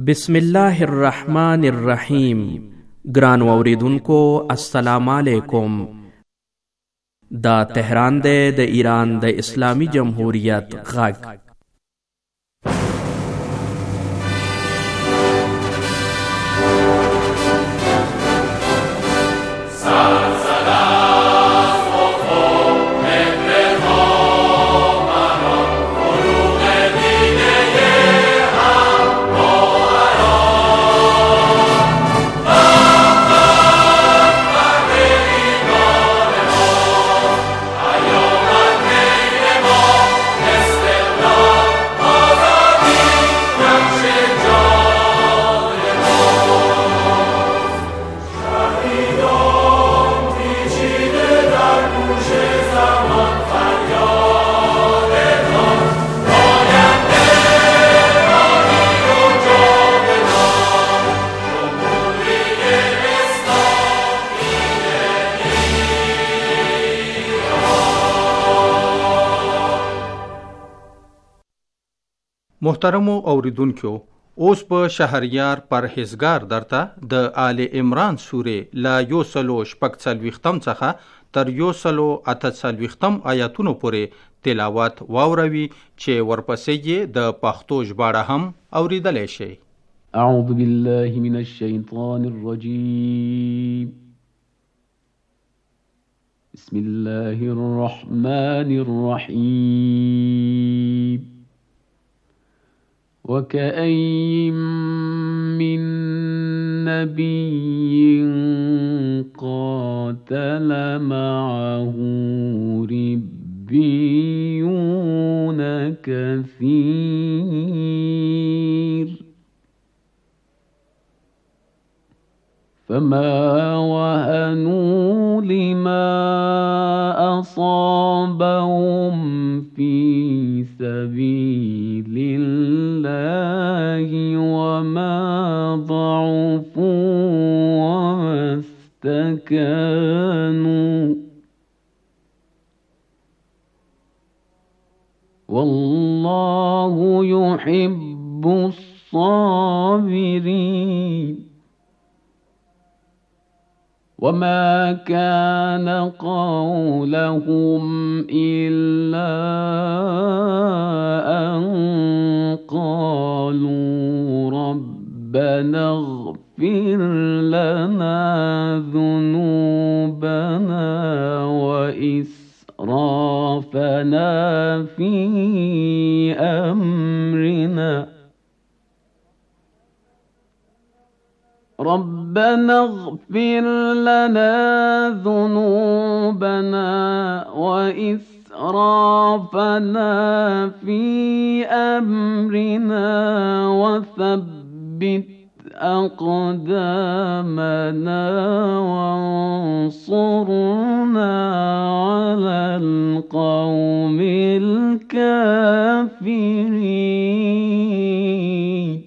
بسم الله الرحمن الرحیم. ګران اوریدونکو السلام علیکم. دا تهران دی د ایران د اسلامی جمهوریت غږ. محترمو اوریدونکو، اوس په شهریار پرهیزګار درته د آل عمران سورې لا 146 څخه تر 148 آیاتونو پورې تلاوت واوروي چې ورپسې یې د پښتو ژباړه هم اوریدلی شي. اعوذ بالله من الشیطان الرجیم. بسم الله الرحمن الرحیم. وكأين من نبي قاتل معه ربيون كثير فما وهنوا لما أصابهم في سبيل الله وما ضعفوا وما استكانوا والله يحب الصابرين. وما كان قولهم إلا أن قالوا ربنا اغفر لنا ذنوبنا وإسرافنا في أمرنا ربنا اغفر لنا ذنوبنا وإسرافنا في أمرنا وثبت أقدامنا وانصرنا على القوم الكافرين.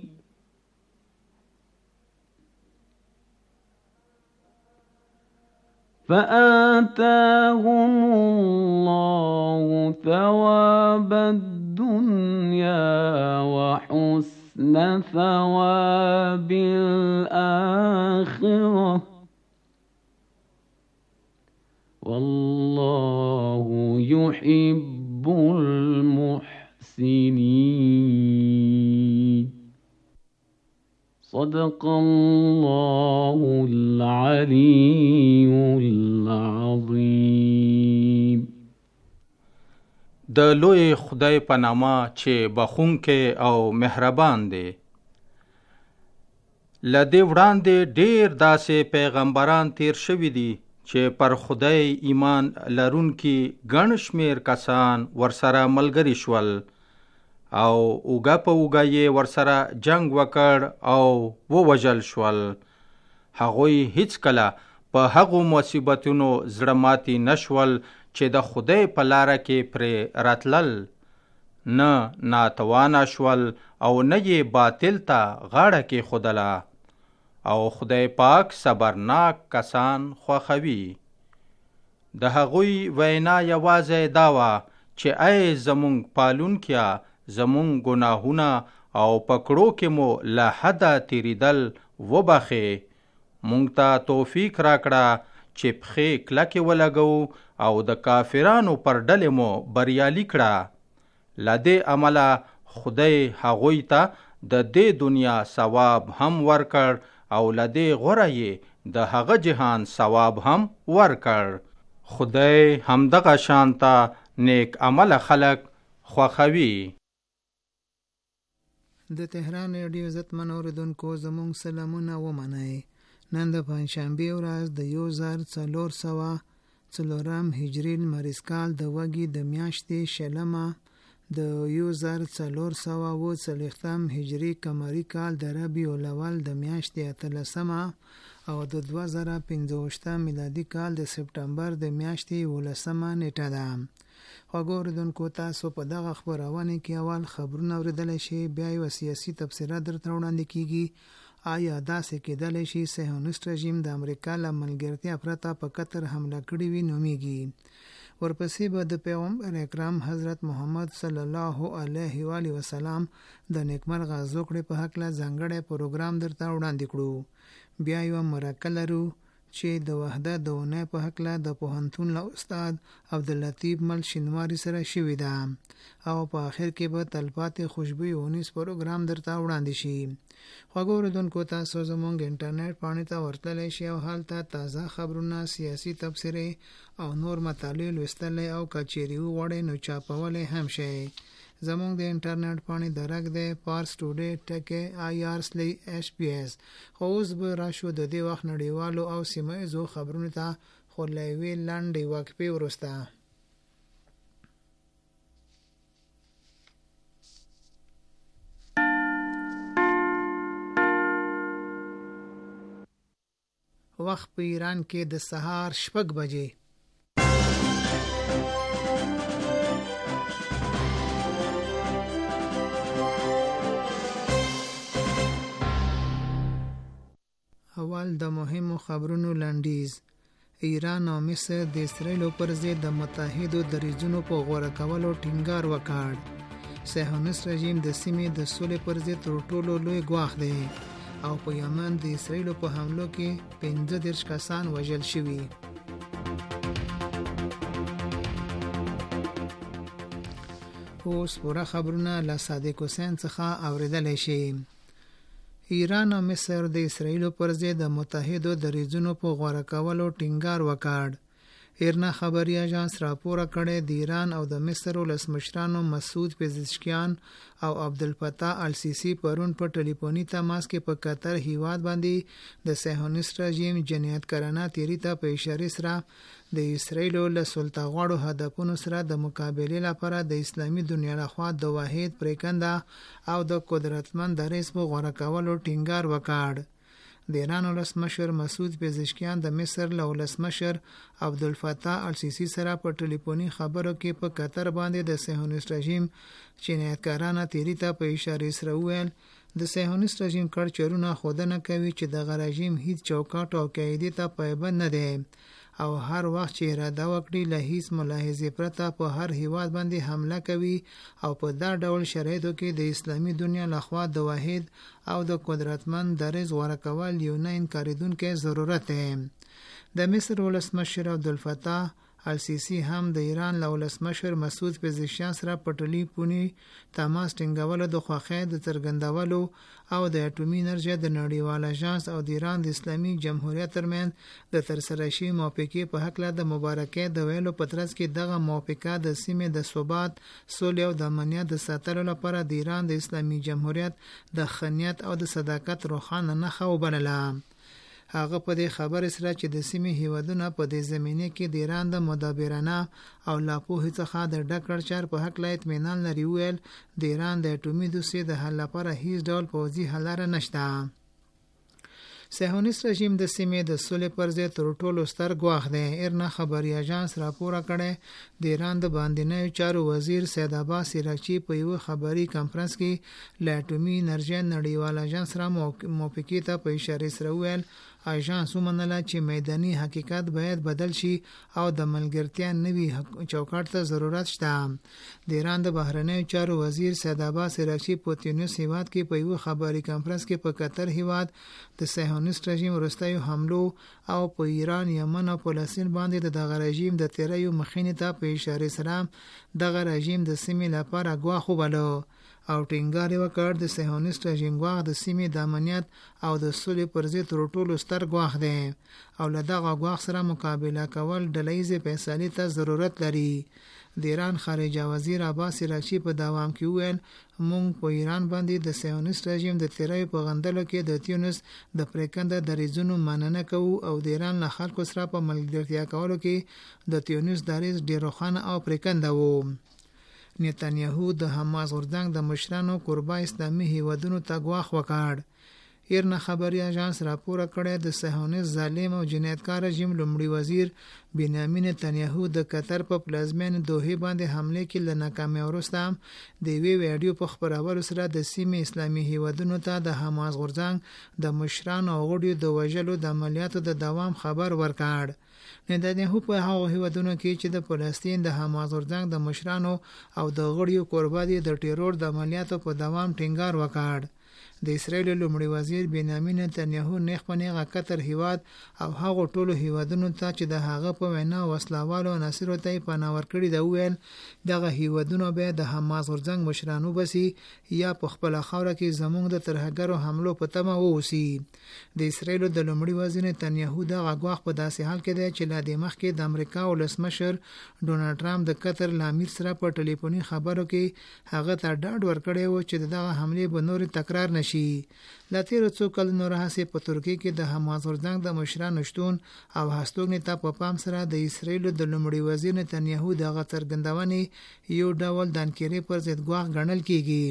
فآتاهم الله ثواب الدنيا وحسن ثواب الآخرة والله يحب المحسنين. صدق الله العلي العظيم. د لوی خدای په نامه چې بخښونکی او مهربان دی. له دې وړاندې ډېر داسې پیغمبران تیر شوي دي چې پر خدای ایمان لرونکي ګڼ شمېر کسان ورسره ملګري شول او اوږه په اوږه یې ورسره جنگ وکړ او ووژل شول. هغوی هیڅکله په هغو مصیبتونو زړه ماتي نشول چې د خدای په لاره کې پرې راتلل، نه ناتوانه شول او نه یې باطل ته غاړه کېښودله. او خدای پاک صبرناک کسان خوښوي. د هغوی وینا یوازې دا وه چې ای زمونږ پالونکیا، زمونږ گناهونه او پکړو کې مو له حده تیریدل وبخې. مونږ ته توفیق راکړه چې پښې کلکې ولګو او د کافرانو پر ډلې مو بریالي کړه. له دې عمله خدای هغوی ته د دې دنیا ثواب هم ورکړ او له دې غوره یې د هغه جهان ثواب هم ورکړ. خدای همدغه شانته نیک عمل خلق خوښوي. د تهران ریډیو عزتمن اوریدونکو زموږ سلامونه ومنئ. نن د پنجشنبې ورځ د 1404 هجري لمریز کال د وږي د میاشتې شلمه د 1440 هجري قمري کال د ربیع الاول د میاشتې 13 او د 2015 میلادي کال د سپټمبر د میاشتې 11 نیټه ده. خوږو اوریدونکو تاسو په دغه خپرونه کې اول خبرونه اوریدلی شي، بیا یو سیاسي تبصره درته وړاندې کیږي. آیا داسې کېدلی شي صهیونیست رژیم د امریکا له ملګرتیا پرته په قطر حمله کړې وي نومیږي. ورپسې به د پیغمبر اکرم حضرت محمد صلی الله علیه و آله وسلم د نیکمرغه زوکړې په هکله ځانګړی پروګرام درته وړاندې کړو. بیا یو مرکه لرو چې د وحدت د اونۍ په هکله د پوهنتون له استاد عبداللطیف مل شینواري سره شوې ده، او په آخر کې به تلپاتې خوشبوي اونیز پروګرام درته وړاندې شي. خوږو اوریدونکو تاسو زموږ انټرنیټ پاڼې ته ورتللی شئ او هلته تازه خبرونه، سیاسي تبصرې او نور مطالب لوستلی او که چیرې وغواړئ نو چاپولی هم شئ. زموږ د انټرنیټ پاڼې درک دی parstoday.ir/sbs. خو اوس به راشو د دې وخت نړیوالو او سیمه ایزو خبرونو ته، خو له یوې لنډې وقفې وروسته. وخت په ایران کې د سهار 6 بجې. اول د مهمو خبرونو لنډیز. ایران او مصر د اسرائیل پر ضد د متحدو دریځونو په غوړه کولو ټینګار وکړ. صهیونیست رژیم د سیمې د سولې پر ضد تر ټولو لوی ګواښ دی او په یمن د اسرائیل په حملو کې 15 کسان وژل شوي. اوس پوره خبرونه له صادق حسین څخه اوریدلی شي. ایران او مصر د اسرائیل پر ضد د متحدو دریځونو په غوړه کولو ټینګار وکړ. ایرنا خبري اژانس راپور کړی د ایران او د مصر ولسمشرانو مسعود پزشکیان او عبدالفتاح السیسی پرون په ټلیفوني تماس کې په قطر هیواد باندې د صهیونیست رژیم جنایتکارانه تیری ته په اشاره سره د اسرائیل له سلطه‌غواړو هدفونو سره د مقابلې لپاره د اسلامي دنیا لخوا د واحد پریکنده او د قدرتمند دریځ په غوړه کولو ټینګار وکړ. د ایران ولسمشر مسعود پزشکیان د مصر له ولسمشر عبدالفتاح السیسی سره په ټلیفوني خبرو کې په قطر باندې د صهیونیست رژیم جنایتکارانه تیری ته په اشاره سره وویل د صهیونیست رژیم کړچرونه ښودنه کوي چې دغه رژیم هیڅ چوکاټ او قاعدې ته پایبند نه دی او هر وخت چې اراده وکړي له هیڅ ملاحظې پرته په هر هیواد باندې حمله کوي او په دا ډول شرایطو کې د اسلامي دنیا لخوا د واحد او د قدرتمند دریځ غوره کول یو نه انکارېدونکی ضرورت دی. د مصر ولسمشر عبدالفتاح السیسی هم د ایران له ولسمشر مسعود پزشکیان سره په ټلیفوني تماس ټینګولو د خوښۍ د څرګندولو او د اټومي انرژۍ د نړیوال اژانس او د ایران د اسلامي جمهوریت ترمنځ د ترسره شوي موافقې په هکله د مبارکۍ د ویلو په ترڅ کې دغه موافقه د سیمې د ثبات، سولې او د امنیت د ساتلو لپاره د ایران د اسلامي جمهوریت د ښه نیت او د صداقت روښانه نښه وبلله. هغه په دې خبره سره چې د سیمې هیوادونه په دې زمینه کې د ایران د مدابرانه او لاپوهې څخه د ډک کړچر په حق لا اطمینان لري ویل د ایران د اټومي دوسیې د حل لپاره هیڅ ډول پوځي حل لاره نشته. صهیونیست رژیم د سیمې د سولې پر ضد تر ټولو ستر ګواښ دی. ایرنا خبري اژانس راپور کړی د ایران د باندنیو چارو وزیر سید عباس عراقچي په یو خبري کانفرنس کې له اټومي انرژۍ نړیوال اژانس سره موافقې ته په اشاره سره ویل اژانس ومنله چې میداني حقیقت باید بدل شي او د ملګرتیا نوي چوکاټ ته ضرورت شته. د ایران د بهرنیو چارو وزیر سید عباس عراقچي په تونس هیواد کې په یو خبري کانفرنس کې په قطر هیواد د صهیونیست رژیم وروستیو حملو او په ایران، یمن او فلسطین باندې دغه رژیم د تیریو مخینې ته په اشاره سره دغه رژیم د سیمې لپاره ګواښ وباله او ټینګار وکړ د صهیونیست رژیم ګواښ د سیمې د امنیت او د سولې پر ضد تر ټولو ستر ګواښ دی او له دغه ګواښ سره مقابله کول ډلهییزې فیصلې ته ضرورت لري. د ایران خارجه وزیر عباس عراقچي په دوام کې وویل موږ په ایران باندې د صهیونیست رژیم د تیریو په غندلو کې د تونس د پریکنده دریځونو مننه کوو او د ایران له خلکو سره په ملګرتیا کولو کې د تونس دریځ ډېر روښانه او پریکنده و. نتانیاهو د حماس غورځنګ د مشرانو کوربه اسلامي هیوادونو ته ګواښ وکړ. ایرنا خبري اژانس راپور کړی د صهیونیست ظالم او جنایتکار رژیم لومړي وزیر بنیامین نتانیاهو د قطر په پلازمینه دوحه باندې حمله کې له ناکامۍ وروسته د وی ویډیو په خبرولو سره د سیمې اسلامي هیوادونو ته د حماس غورځنګ د مشرانو او غړو د وژلو د عملیاتو د دوام خبر ورکړ. نتانیاهو په هغو هیوادونو کې چې د فلسطین د حماس غورځنګ د مشرانو او د غړو کوربه دي د ټیرور د عملیاتو په دوام ټینګار وکړ. د اسرایل لومړي وزیر بنیامین نتانیاهو نیغ په نیغه قطر هیواد او هغو ټولو هیوادونو ته چې د هغه په وینا وسلوالو عناصرو ته پناه ورکړي دا وویل دغه هیوادونو به د حماس غورځنګ مشرانو بسي یا په خپل خاوره کې زموږ د ترهګرو حملو په تمه ووسی. د اسرایل د لومړي وزیر نتانیاهو دغه ګواښ په داسې حال کې دی چې لا د مخکې د امریکا ولسمشر ډونالد ټرمپ د قطر امیر سره په ټلیفوني خبرو کې هغه ته ډاډ ورکړی و چې دغه حمله به نور تکرار نشي. لا تیر څو کلونو راهیسې په ترکیه کې د حماس غورځنګ د مشرانو شتون او هستوګنې ته په پام سره د اسرایل د لومړي وزیر نتانیاهو دغه څرګندونې یو ډول د انکارې پر ضد ګواښ ګڼل کیږي.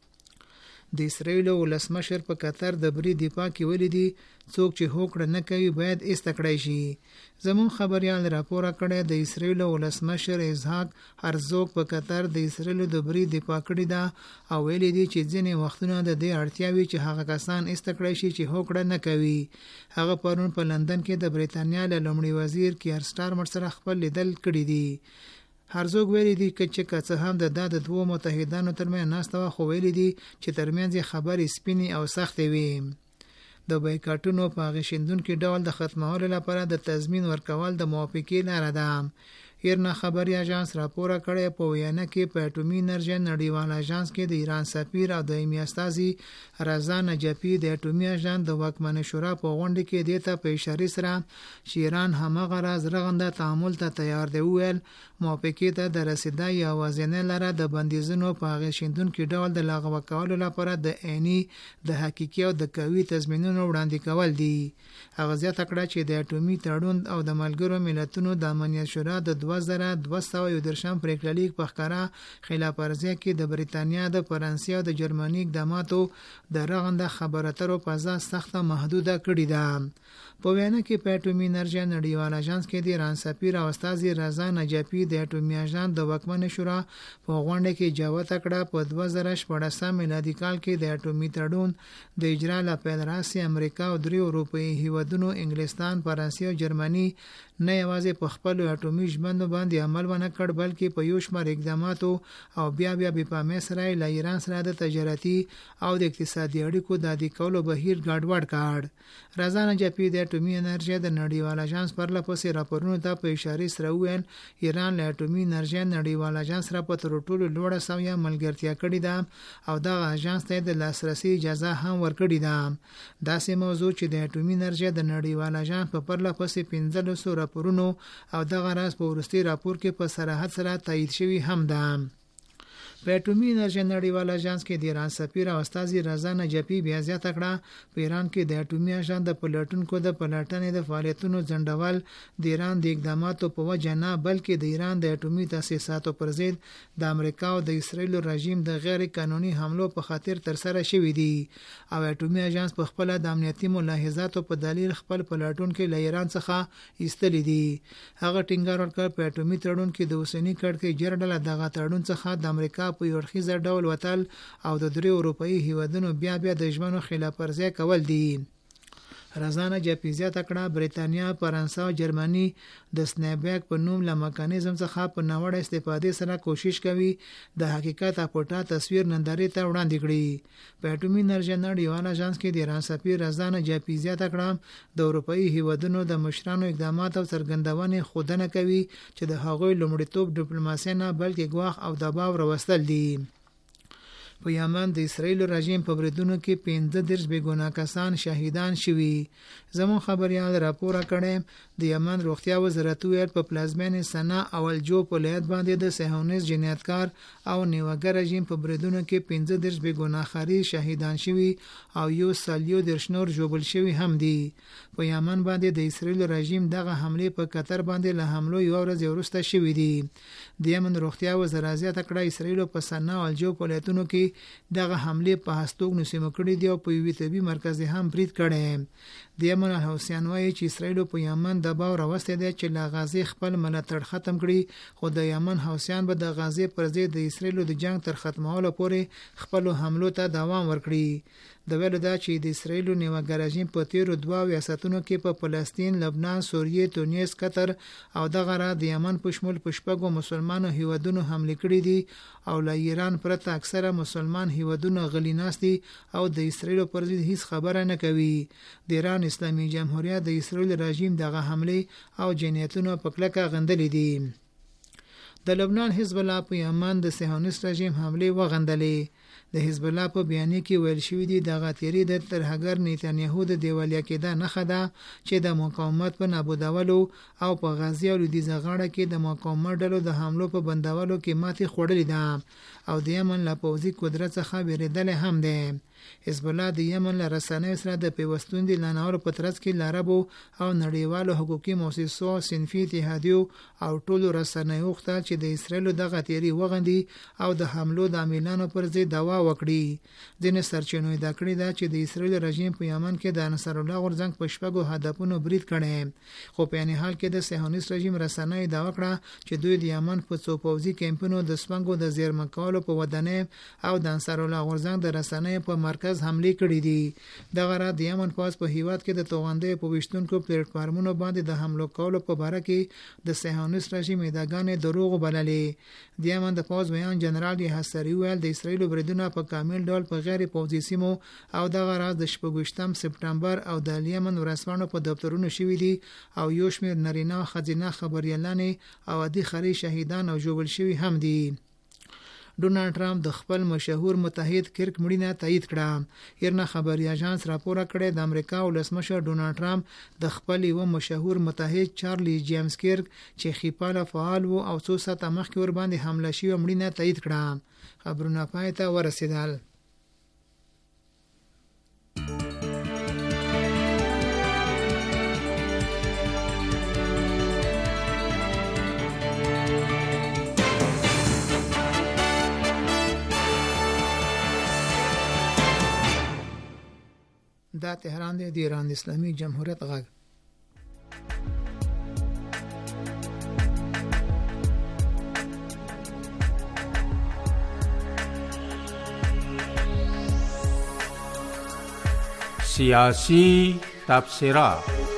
د اسرایل ولسمشر په قطر د بری دفاع کې ولیدي څوک چې هوکړه نه کوي باید ایستکړای شي. زمون خبريال راپور کړی د اسرایل ولسمشر اسحاق هرزوګ په قطر د اسرایل د بری دفاع کړی دا او ویلي دي چې ځینې وختونه د دې اړتیاوي چې هغه کسان ایستکړای شي چې هوکړه نه کوي. هغه پرون په لندن کې د بریتانیا لومړي وزیر کیر سټارمر سره خپل لیدل کړی دی. هرزوګ ویلي دي چې که هم د دوه متحدانو ترمنځ ناسته خو ویلي دي چې ترمنځ خبرې سپینې او سختې وي. د بایکاټونو په غشندونکو ډول د ختمولو لپاره د تضمین ورکول د موافقې لاره ده. ایرنا خبري اژانس راپور کړی په وینا کې په اټومي انرژي نړیوال اژانس کې د ایران سفیر او دایمي استازي رضا نجفي د اټومي اژانس د واکمن شورا په غونډه کې دیته په اشاره سره چې ایران همغه راز رغنده تعامل ته تیار دی ویل موافقې ته د رسیدای اوازنه لره د بندیزونو په غشندونکو ډول د لغوه کولو لپاره د عیني د حقيقي او د قوي تضمینونو وړاندې کول دي. هغه زیاته کړه چې د اټومي تړون او د ملګرو ملتونو د امنیت شورا د 2213 پریکړلیک په ښکارا خلاف ورزي کې د بریتانیا د فرانسې او د جرمني اقداماتو د رغنده خبرو اترو په ځای سخته محدوده کړې ده. په وینا کې په اټومي انرژي نړیوال اژانس کې د ایران سفیر او استازي رضا نجفي د اټومي اژانس د واکمن شورا په غونډه کې جواب کړه په 2014 میلادي کال کې د اټومي تړون د اجرا لپاره راسي امریکا او درې اروپאי هیوادونو انګلستان، فرانسې او جرمني نه یوازې په خپل اټومي ژمنو باندې عمل ونه کړ بلکې په یو شمېر اقداماتو او بیا په پامه سره له ایران سره د تجارتي او د اقتصادي اړیکو د عادي کولو بهیر ګډوډ کړ. رضا نجفي د اټومي انرژي د نړیوال اژانس پر لپسې راپورونو ته په اشاره سره وویل ایران له اټومي انرژي نړیوال اژانس سره په تر ټولو لوړه سویه ملګرتیا کړې ده او دا اژانس ته د لاسرسي اجازه هم ورکړې ده. داسې موضوع چې د اټومي انرژي د نړیوال اژانس په پرلپسې 1500 راپورونو او دغه راز په ورستي راپور کې په صراحت سره تایید شوی هم ده. په اټومي انرژي نړیوال اژانس کې د ایران سفیر او استازي رضا نجفي بیا زیاته کړه په ایران کې د اټومي اژانس د پلټونکو د پلټنې د فعالیتونو ځنډول د ایران د اقداماتو په وجه نه بلکې د ایران د اټومي تاسیساتو پر ضد د امریکا او د اسرایل رژیم د غیر قانوني حملو په خاطر تر سره شوې دي او اټومي اژانس په خپل د امنیتي ملاحظاتو په دلیل خپل پلټونکو له ایران څخه ایستلې دي. هغه ټینګار ورکړ په اټومي تړون کې د اوسنی کړکۍ جرړه دغه تړون څخه د امریکا په یو رخیزه ډول وتل او د درې اروپאי هیوادونو بیا د ژمنو خلاف ورزي کول دي. رضا نجفی زیاته کړه بریتانیا، فرانسه او جرمني د سنیپبیک په نوم له میکانیزم څخه په ناوړه استفادې سره کوشش کوي د حقیقت او پټه تصویر نندارې ته وړاندې کړي. په اټومي انرژي نړیوال اژانس کې د ایران سفیر رضا نجفی زیاته کړه د اروپאי هیوادونو د مشرانو اقدامات او څرګندونې ښودنه کوي چې د هغوی لومړیتوب ډیپلوماسي نه بلکې ګواښ او دباو راوستل دي. په یمن د اسرایل رژیم په بریدونو کې 15 بېګناه کسان شهیدان شوي. زمون خبريال راپور کړي د یمن روغتیا وزارت ویل په پلازمینه سنا او الجوف ولایت باندې د صهیونیست جنایتکار او نیوګر رژیم په بریدونو کې 15 بېګناه خاري شهیدان شوي او یو سالیو درشنور جوړل شوي هم دي. په یمن باندې د اسرایل رژیم دغه حمله په قطر باندې له حملو یو ورځ وروسته شوې دي. د یمن روغتیا وزارت کړه اسرایل په سنا او الجوف ولایتونو کې دغه حمله په هستوګنو سیمه کړې دی او په یوې طبي مرکز هم برید کړي. د یمن حوثیان وایي چې اسرایل په یمن دباو راوستي دی چې لا غازی خپل ملاتړ ختم کړي، خو د یمن حوثیان به د غازی پر ضد د اسرایل د جنگ تر ختمولو پورې خپل حملو ته دوام ورکړي. د ویلو دا چې د اسرایل نیوګر رژیم په تیرو 2 ریاستونو کې په فلسطین، لبنان، سوریه، تونس، قطر او دغه را د یمن په شمول پشپغو مسلمانو هیوادونو حمله کړې دي او له ایران پرته اکثره مسلمان هیوادونو غلي ناستي او د اسرایل پر ضد هیڅ خبره نه کوي. د ایران اسلامي جمهوریت د اسرایل رژیم دغه حمله او جنایتونو په کلکه غندلې دي. د لبنان حزب الله په یمن د صهیونیست رژیم حمله وغندلې. د حزب الله په بیان کې ویل شوی دی دغه تیری د ترهګر نیتنیاهو د دیوالیا کېده نه خده چې د مقاومت په نابودولو او په غازی او لدیزه غاړه کې د مقاومت ډلو د حملو په بندولو کې ماتې خوړلې ده او د یمن له پوځي قدرت څخه بیریدل هم ده. حزب الله د یمن له رسنیو سره د پیوستون دي لناور په ترڅ کې لاربو او نړیوالو حقوقي مؤسسو، صنفي اتحادیو او ټولو رسنیو غوښتل چې د اسرایل دغه تیری وغندي او د حملو د عاملانو پر ضد دوا وکړي. ځینې سرچینو ادعا کړې ده چې د اسرایل رژیم په یمن کې د انصار الله غورځنګ په شپږو هدفونو برید کړي، خو په عین حال کې د صهیونیست رژیم رسنیو دعوا کړه چې دوی د یمن په څو پوځي کمپونو د سپنګو د زیرمه کولو په ودانۍ او د انصار الله غورځنګ د رسنیو په مرکز حمله کړې دي. دغه را د یمن پاس په هیواد کې د توغندې په وشتونکو پلیټفارمونو باندې د حملو کولو په باره کې د صهیونیست رژیم ادعاګانې دروغ بللې. د یمن د پاس بیان جنرال حسری ویل د اسرایل بریدونه په کامل ډول په غیر پوځي سیمو او دغه راز د 28 سپټمبر او د یمن ورسپانو په دفترونو شوې دي او یو شمېر نارینه او ښځینه خبریالانې او عادي خري شهیدان او ژوبل شوي هم دي. ډونالډ ټرمپ د خپل مشهور متحد کرک مړینه تایید کړه. ایرنا خبري اژانس راپور کړی د امریکا ولسمشر ډونالډ ټرمپ د خپل یو مشهور متحد چارلی جیمز کرک چې خپل فعال وو او څو ساعته مخکې ور باندې حمله شوی مړینه تایید کړه. خبرونه پای ته ورسېدل. دا تهران دی د ایران اسلامي جمهوریت غږ. سیاسی تبصرات.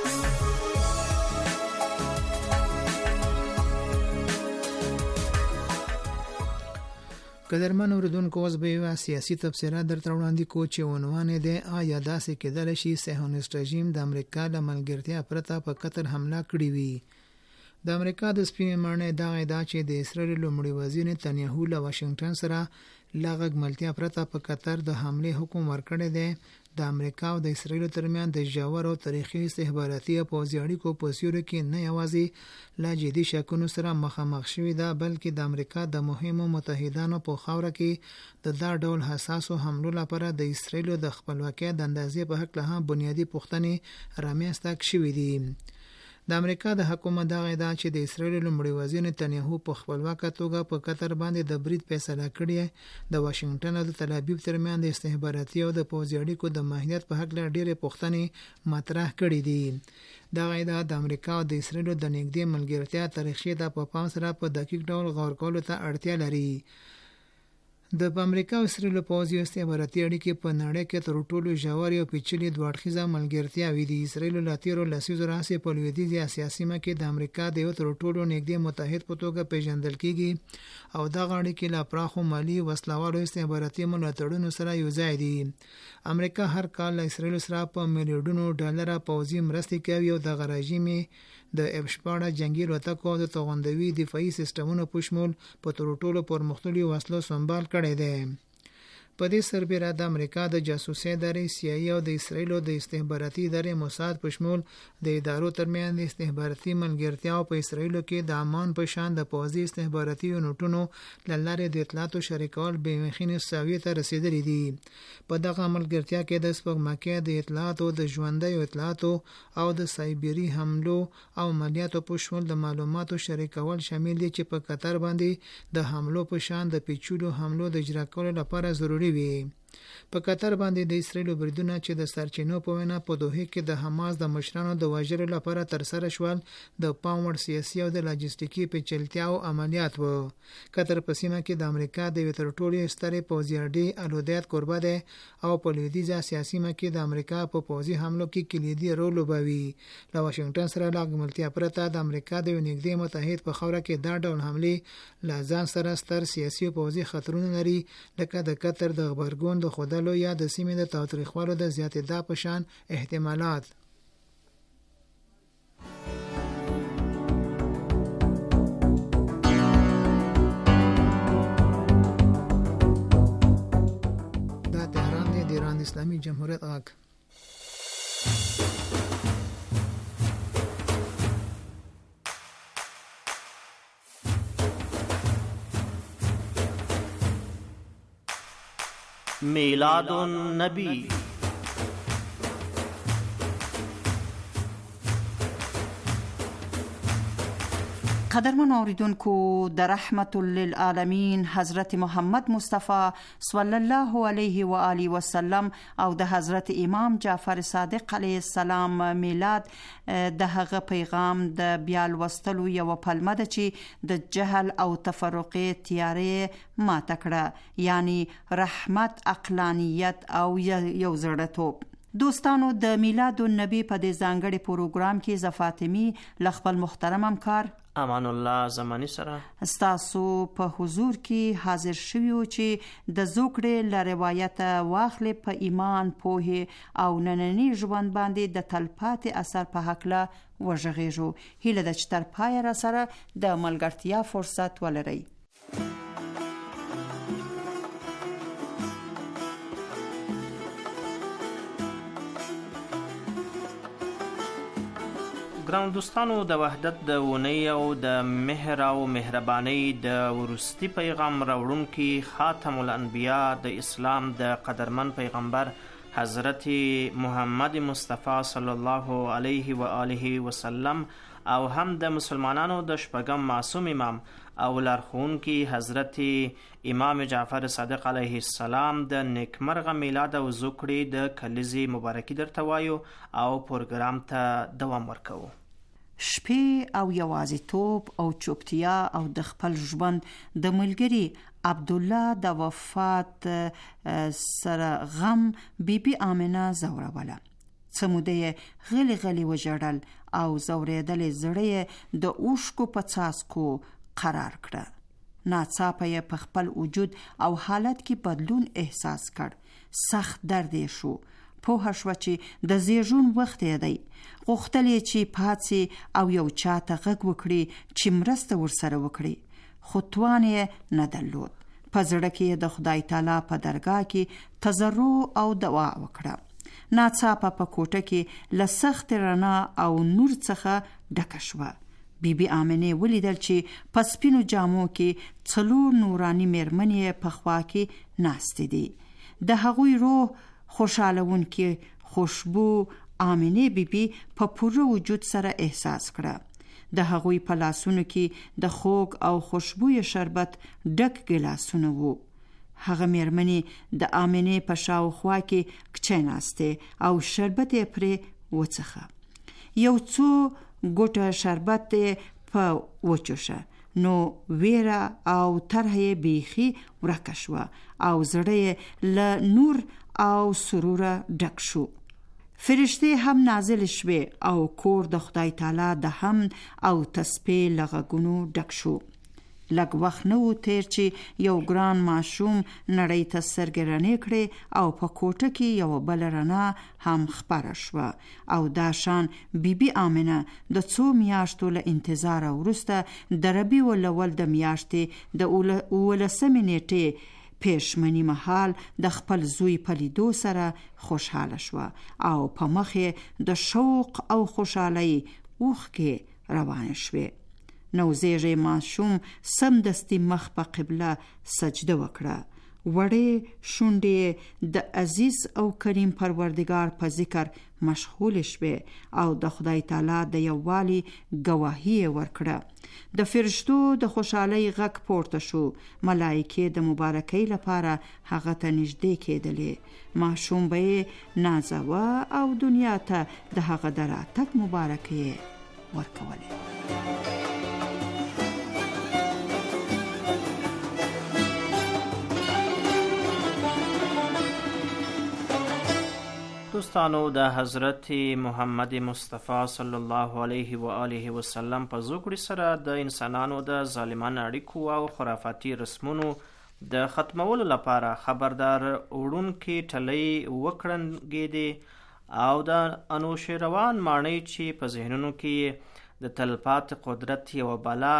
قدرمن اوریدونکو اوس به یو سیاسي تبصره درته وړاندې کو چې عنوان دی آیا داسې کېدلی شي صهیونیست رژیم د امریکا له ملګرتیا پرته په قطر حمله کړې وي. د امریکا د سپینې ماڼۍ دغه ادعا چې د اسرایل لومړي وزیر نتنیاهو له واشنگټن سره له غږملتیا پرته په قطر د حملې حکم ورکړی دی د امریکا او د اسرایل ترمنځ د ژور او تاریخي استخباراتي او پوځي اړیکو په سیوري کې نه یوازې لا جدي شکونو سره مخامخ شوې ده بلکې د امریکا د مهمو متحدانو په خاوره کې د دا ډول حساسو حملو لپاره د اسرایل د خپلواکۍ د اندازې په حق له هم بنیادي پوښتنې رامنځته شوې دي. د امریکا د حکومت دغه ادعا چې د اسرایل لومړي وزیر نتنیاهو په خپلواکه توګه په قطر باندې د برید فیصله کړې د واشنگټن او د تل ابیب ترمنځ د استخباراتي او د پوځي اړیکو د ماهیت په حق له ډېرې پوښتنې مطرح کړې دي. دغه ادعا د امریکا او د اسرایل د نږدې ملګرتیا تاریخي د په پام سره په دقیق ډول غور کولو ته اړتیا لري. د امریکا او اسرائیل پوځي استخباراتي اړیکې په نړۍ کې تر ټولو ژورې او پیچلې دوړخیزه ملګرتیاوې دي. اسرائیل له تیرو لسیزو راهیسې په لویدیځ اسیا سیمه کې د امریکا د یو تر ټولو نږدې متحد په توګه پیژندل کیږي او دغه اړیکې لا پراخو مالي وسلوالو استخباراتي ملاتړونو سره یوځای دي. امریکا هر کال له اسرائیل سره په میلیونونو ډالر پوځي مرستې کوي او د رژیم د F-16 جنگي الوتکو او د توغندوي دفاعي سیستمونو په شمول په تر ټولو پرمختللو وسلو سنبال کړی دی. په دې سربېره د امریکا د جاسوسي ادارې CIA او د اسرائیل د استخباراتي ادارې موساد په شمول د ادارو ترمنځ د استخباراتي ملګرتیاو په اسرائیل کې د امان په شان د پوځي استخباراتي یونټونو له لارې د اطلاعاتو شریکول به مخینه ساویه ته رسیدلي دي. په دغه ملګرتیا کې د سپوږمکۍ د اطلاعاتو د ژوندۍ اطلاعاتو او د سایبری حملو او عملیاتو په شمول د معلوماتو شریکول شامل دي چې په قطر باندې د حملو په شان د پیچلو حملو د اجرا کولو لپاره ضروري وي. په قطر باندې د اسرائیل بریدونه چې د سرچینو په وینا په دوحه کې د حماس د مشرانو د وژلو لپاره تر سره شول د پاوړ سیاسي او د لاجستیکي پیچلتیا او عملیات وو. قطر په سیمه کې د امریکا د تر ټولو سترې پوځي اډې الودیات کوربه ده او په لویدیځه سیاسي سیمه کې د امریکا په پوځي حملو کې کلیدي رول لوبوي. له واشنگټن سره لاګملتیا پرته د امریکا د نږدې متحد په خوره کې دا ډول حمله لا ځان سره ستر سیاسي او پوځي خطرونه لري لکه د قطر د خبرګون د خودلو یا د سیمې د تاوتریخوالو د زیاتېدا په شان احتمالات. دا تهران دی، د ایران اسلامي جمهوریت غږ. میلاد النبی. قدرمن اوریدونکو، د رحمت للعالمین حضرت محمد مصطفی صلی الله علیه و آله و سلم او د حضرت امام جعفر صادق علیه السلام میلاد د هغه پیغام د بیا لوستلو یو پلمه ده چې د جهل او تفرقه تیارې ماته کړه، یعنی رحمت، عقلانیت او یو زړه‌توب. دوستانو، د میلاد النبی په دې ځانګړي پروګرام کې ز فاطمی ل خپل محترم همکار امان الله زمانی سره ستاسو په حضور کې حاضر شویو چې د زوکړې ل روایت واخلې په ایمان، پوهه او نننی ژوند باندې د تلپاتې اثر په حق له وژغېږو. هیله ده چې تر پایه را سره د ملګرتیا فرصت ولرئ. ګران دوستانو، د وحدت د اونۍ او د مهر او مهربانۍ د ورستی پیغام راوړونکي خاتم الانبیاء د اسلام د قدرمن پیغمبر حضرت محمد مصطفی صلی الله علیه و آله و سلم او هم د مسلمانانو د شپږم معصوم امام او لارښوونکي حضرت امام جعفر صادق علیه السلام د نیکمرغه میلاد او زوکړې د کلیزې مبارکي درته وایو او پروګرام ته دوام ورکوو. شپې او یوازیتوب او چوپتیا او د خپل ژوند د ملګری عبد الله د وفات سره غم بیبي آمنه زوروله. څه موده غلی غلی وژړل او زوریدلې زړه د اوښکو په څاڅکو قرار کړه. ناڅاپه یې په خپل وجود او حالت کې بدلون احساس کړ. سخت درد یې شو. پوه شو چې د زیږون وخت دی. غوښتل یې چې پاتې او یو چاته غږ وکړي چې مرسته ورسره وکړي، خو توان یې نه درلود. په زړه کې د خدای تعالی په درګاه کې تضرع او دعا وکړه. ناڅاپه په کوټه کې له سخت رڼا او نور څخه ډکه شوه. بیبي آمنه ولیدل چې په سپینو جامو کې 4 نوراني مېرمنې په خوا کې ناستې دي. د هغوی روح خوشالونکي خوشبو آمنه بیبي په پوره وجود سره احساس کړه. د هغوی په لاسونو کې د خوږ او خوشبوی شربت ډک ګلاسونه وو. هغه مېرمنې د آمنه په شاوخوا کې کښېناستې او شربت یې پرې وڅښه. یو څو ګوټه شربت په وچوشه. نو ویره او طرح بیخي ورکه شوه او زړه له نور او سرور ډک شو. فرشتي هم نازل شوه او کور د خدای تعالی د حمد او تسبیح لغږونو ډک شو. لږ وخت نه و تیر چې یو ګران ماشوم نړۍ ته سترګې رڼې کړې او په کوټه کې یو بل رڼا هم خپره شوه او دا شان بیبي آمنه د څو میاشتو له انتظار وروسته د ربیع الاول د میاشتې د 19 نیټې پیشمنی مهال د خپل زوی په لیدو سره خوشحاله شوه او په مخ د شوق او خوشحالۍ اوښکې روانې شوې. نوزیږي ماشوم سمدستي مخ په قبله سجده وکړه. وړې شونډې د عزیز او کریم پروردگار په ذکر مشغول شوه او د خدای تعالی د یووالي گواهی ورکړه. د فرشتو د خوشحالۍ غږ پورته شو. ملائکه د مبارکۍ لپاره هغه ته نږدې کېدلې. ماشوم به نازوه او دنیا ته د هغه د راتګ مبارکۍ ورکولې. دوستانو، د حضرت محمد مصطفی صلی الله علیه و آله وسلم په زوکړې سره د انسانانو د ظالمانه اړیکو او خرافاتي رسمونو د ختمولو لپاره خبردار وړونکې ټلۍ وکړنګېدې او د انوشیروان ماڼۍ چې په ذهنونو کې د تلپات قدرت یوه بلا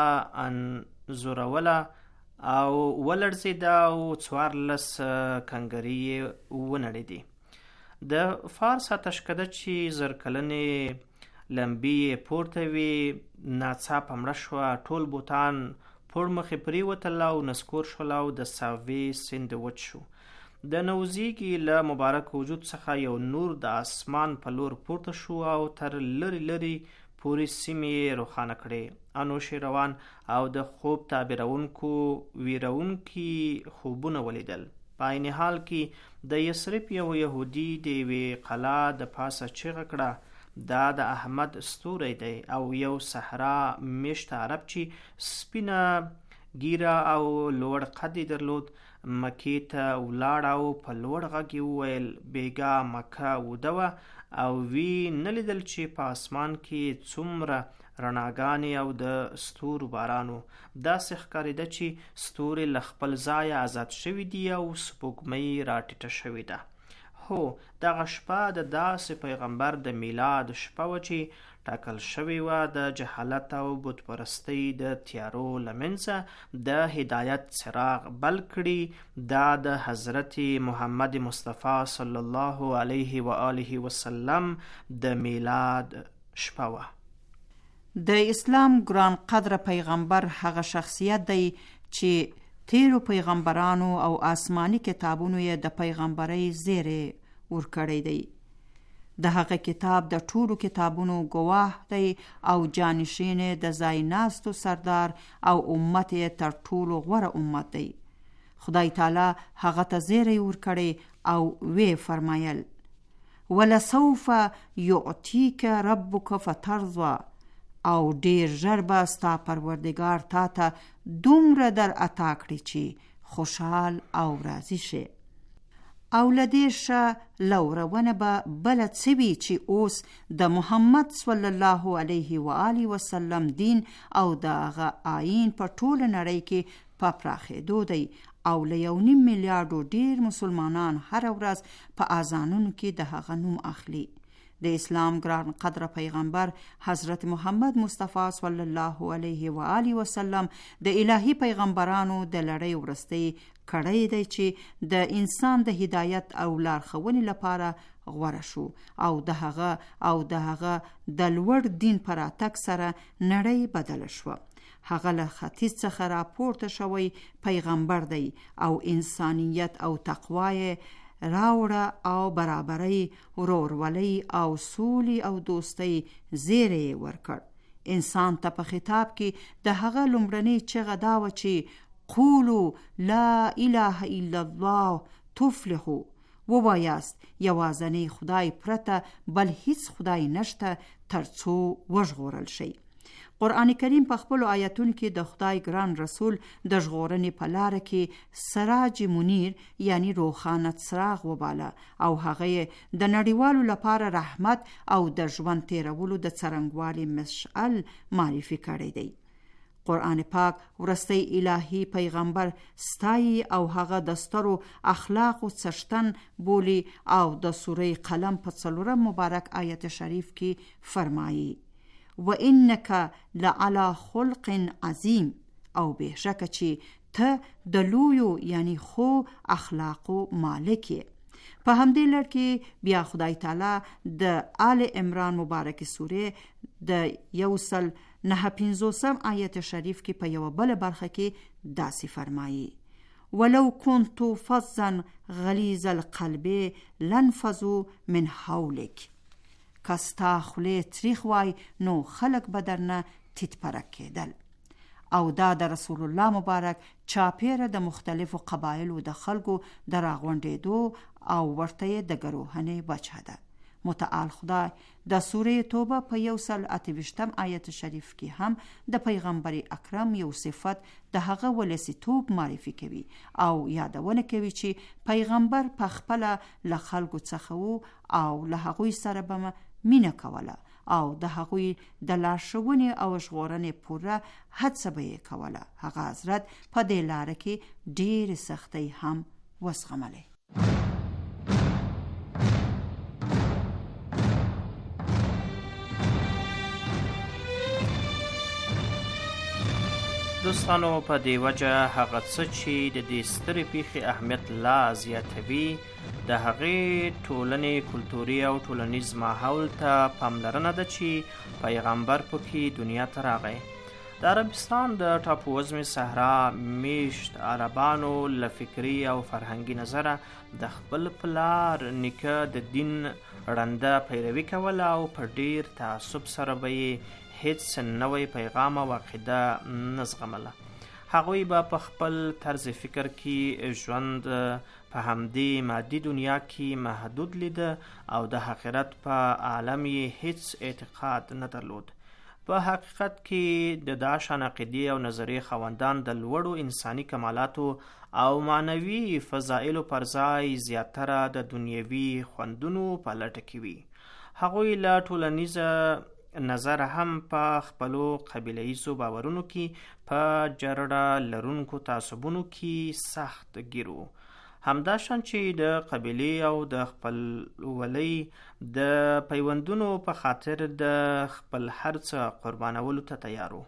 انځوروله او ولړزېده او 14 کنګرې ونړېدې. د فارس اتشکده چې زرکلنې لمبي پورته وي ناڅاپه مړه شوه. ټول بوتان پوړ مخې پرېوتل او نسکور شول او د ساوې سیند وچ شو. د نوزیږي له مبارک وجود څخه یو نور د اسمان په لور پورته شو او تر لري لري پورې سیمې روښانه کړې. انوشیروان او د خوب تعبیرونکو ویرونکي خوبونه ولیدل. په عین حال کې د یثرب یو یهودي د یوې قلا د پاسه چیغه کړه، دا د احمد ستوری دی. او یو صحرا میشت عرب چې سپینه ګیره او لوړ قد درلود مکې ته ولاړ او په لوړ غږ وویل بیګا مکه وده وه او وی نه لیدل چې په اسمان کې څومره رڼاګانې او د ستورو بارانو. داسې ښکارېده چې ستوري له خپل ځایه آزاد شوي دي او سپوږمۍ راټیټه شوې ده. هو، دغه شپه د داسې پیغمبر د میلاد شپه وه چې ټاکل شوې وه د جهالت او بت پرستۍ د تیارو له منځه د هدایت څراغ بل کړي. دا د حضرت محمد مصطفی صلی الله علیه و آله وسلم د میلاد شپه وه. د اسلام ګران قدر پیغمبر هغه شخصیت دی چې تیرو پیغمبرانو او آسمانی کتابونو یې د پیغمبرۍ زیری ورکړی دی. د هغه کتاب د ټولو کتابونو گواه دی او جانشین د ځای ناستو سردار او امت یې تر ټولو غوره امت دی. خدای تعالی هغه ته زیری ورکړی او وی فرمایل ولسوف یعطیک ربک فترضی، او ډیر ژر به ستا پروردگار تا ته دومره در عطا کړي چې خوشحال او راضي شي. او له دې ښه لورونه به بله څه وي چې اوس د محمد صلی الله علیه و آله وسلم دین او د هغه آیین په ټوله نړۍ کې په پراخېدو دی او له 1.5 میلیارډو ډیر مسلمانان هره ورځ په اذانونو کې د هغه نوم اخلي. د اسلام ګران قدر پیغمبر حضرت محمد مصطفی صلی الله علیه و آله وسلم د الهی پیغمبرانو د لړۍ ورستی کړی دی چې د انسان د هدایت او لارښوونې لپاره غوره شو او د هغه د لوړ دین پر راتګ سره نړۍ بدله شوه. هغه له ختیځ څخه راپورته شوی پیغمبر دی او انسانیت او تقوی راوړه او برابرۍ، ورورولۍ او سولې او دوستۍ زیری ورکړ. انسان ته په خطاب کې د هغه لومړنۍ چغه دا و چې قولوا لا اله الا الله تفلحوا، ووایاست یوازنی خدای پرته بل هیڅ خدای نشته ترڅو وژغورل شي. قرآن کریم په خپل آیاتونو کې د خدای ګران رسول د ژغورنې په لاره کې سراج منیر یعنی روښانه څراغ وباله او هغه د نړیوالو لپاره رحمت او د ژوند تیرولو د څرنګوالي مشعل معرفي کړی دی. قرآن پاک ورستی الهی پیغمبر ستایی او هغه د سترو اخلاقو څښتن بولی او د سوره قلم په 4 مبارک آیت شریف کې فرمایي وَإِنَّكَ لَعَلَى خُلْقٍ عَظِيمٍ او بهشکه چې ته د لویو یعنی خو اخلاقو مالک یې. په همدې لړ کې بیا خدای تعالی د آل عمران مبارک سوره د 159 آیت شریف کې په یو بل برخه کې داسې فرمایي ولو كنت فظا غلیظ القلب لانفضوا من حولك. کستا خله تریخ وای نو خلق بدرنه تیت پرک کېدل. او دا د رسول الله مبارک چاپیره د مختلفو قبایلو د خلکو د راغونډېدو او ورته د ګروهنې بچه ده. متعال خدای د سوره توبه په 128 آیت شریف کې هم د پیغمبر اکرم یو صفت د هغه ولسیتوب معرفي کوي او یادونه کوي چې پیغمبر په خپل له خلکو څخه او له هغوی سره به مینه کوله او د هغوی د لارښوونې او ژغورنې پوره هڅه به یې کوله. هغه حضرت په دې لاره کې ډېرې سختۍ هم وزغملې. دوستانو په دې وجه هغه څه چې د دې سترې پیښې اهمیت لا زیاتوي د هغې ټولنې کلتوري او ټولنیز ماحول ته پاملرنه ده چې پیغمبر پکې دنیا ته راغی. د عربستان د ټاپووزمې صحرا میشت عربانو له فکري او فرهنګي نظره د خپل پلار نیکه د دین ړنده پیروي کوله او په ډیر تعصب سره به یې هیڅ نوی پیغام او عقیده نه زغمله. هغوی به په خپل طرز فکر کې ژوند په همدې مادي دنیا کې محدود لیده او د حقیقت په عالم یې هیڅ اعتقاد نه درلود. په حقیقت کې د داشان عقیدې او نظریې خواندان د لوړو انساني کمالاتو او معنوي فضایلو پر ځای زیاتره د دنیوي خوندونو په لټه کې وي. هغوی له ټولنیزه نظر هم په خپلو قبیله‌ایزو باورونو کې په جرړه لرونکو تعصبونو کې سخت ګیرو. همداشان چې د قبیلې او د خپلولۍ د پیوندونو په خاطر د خپل هر څه قربانولو ته تیارو.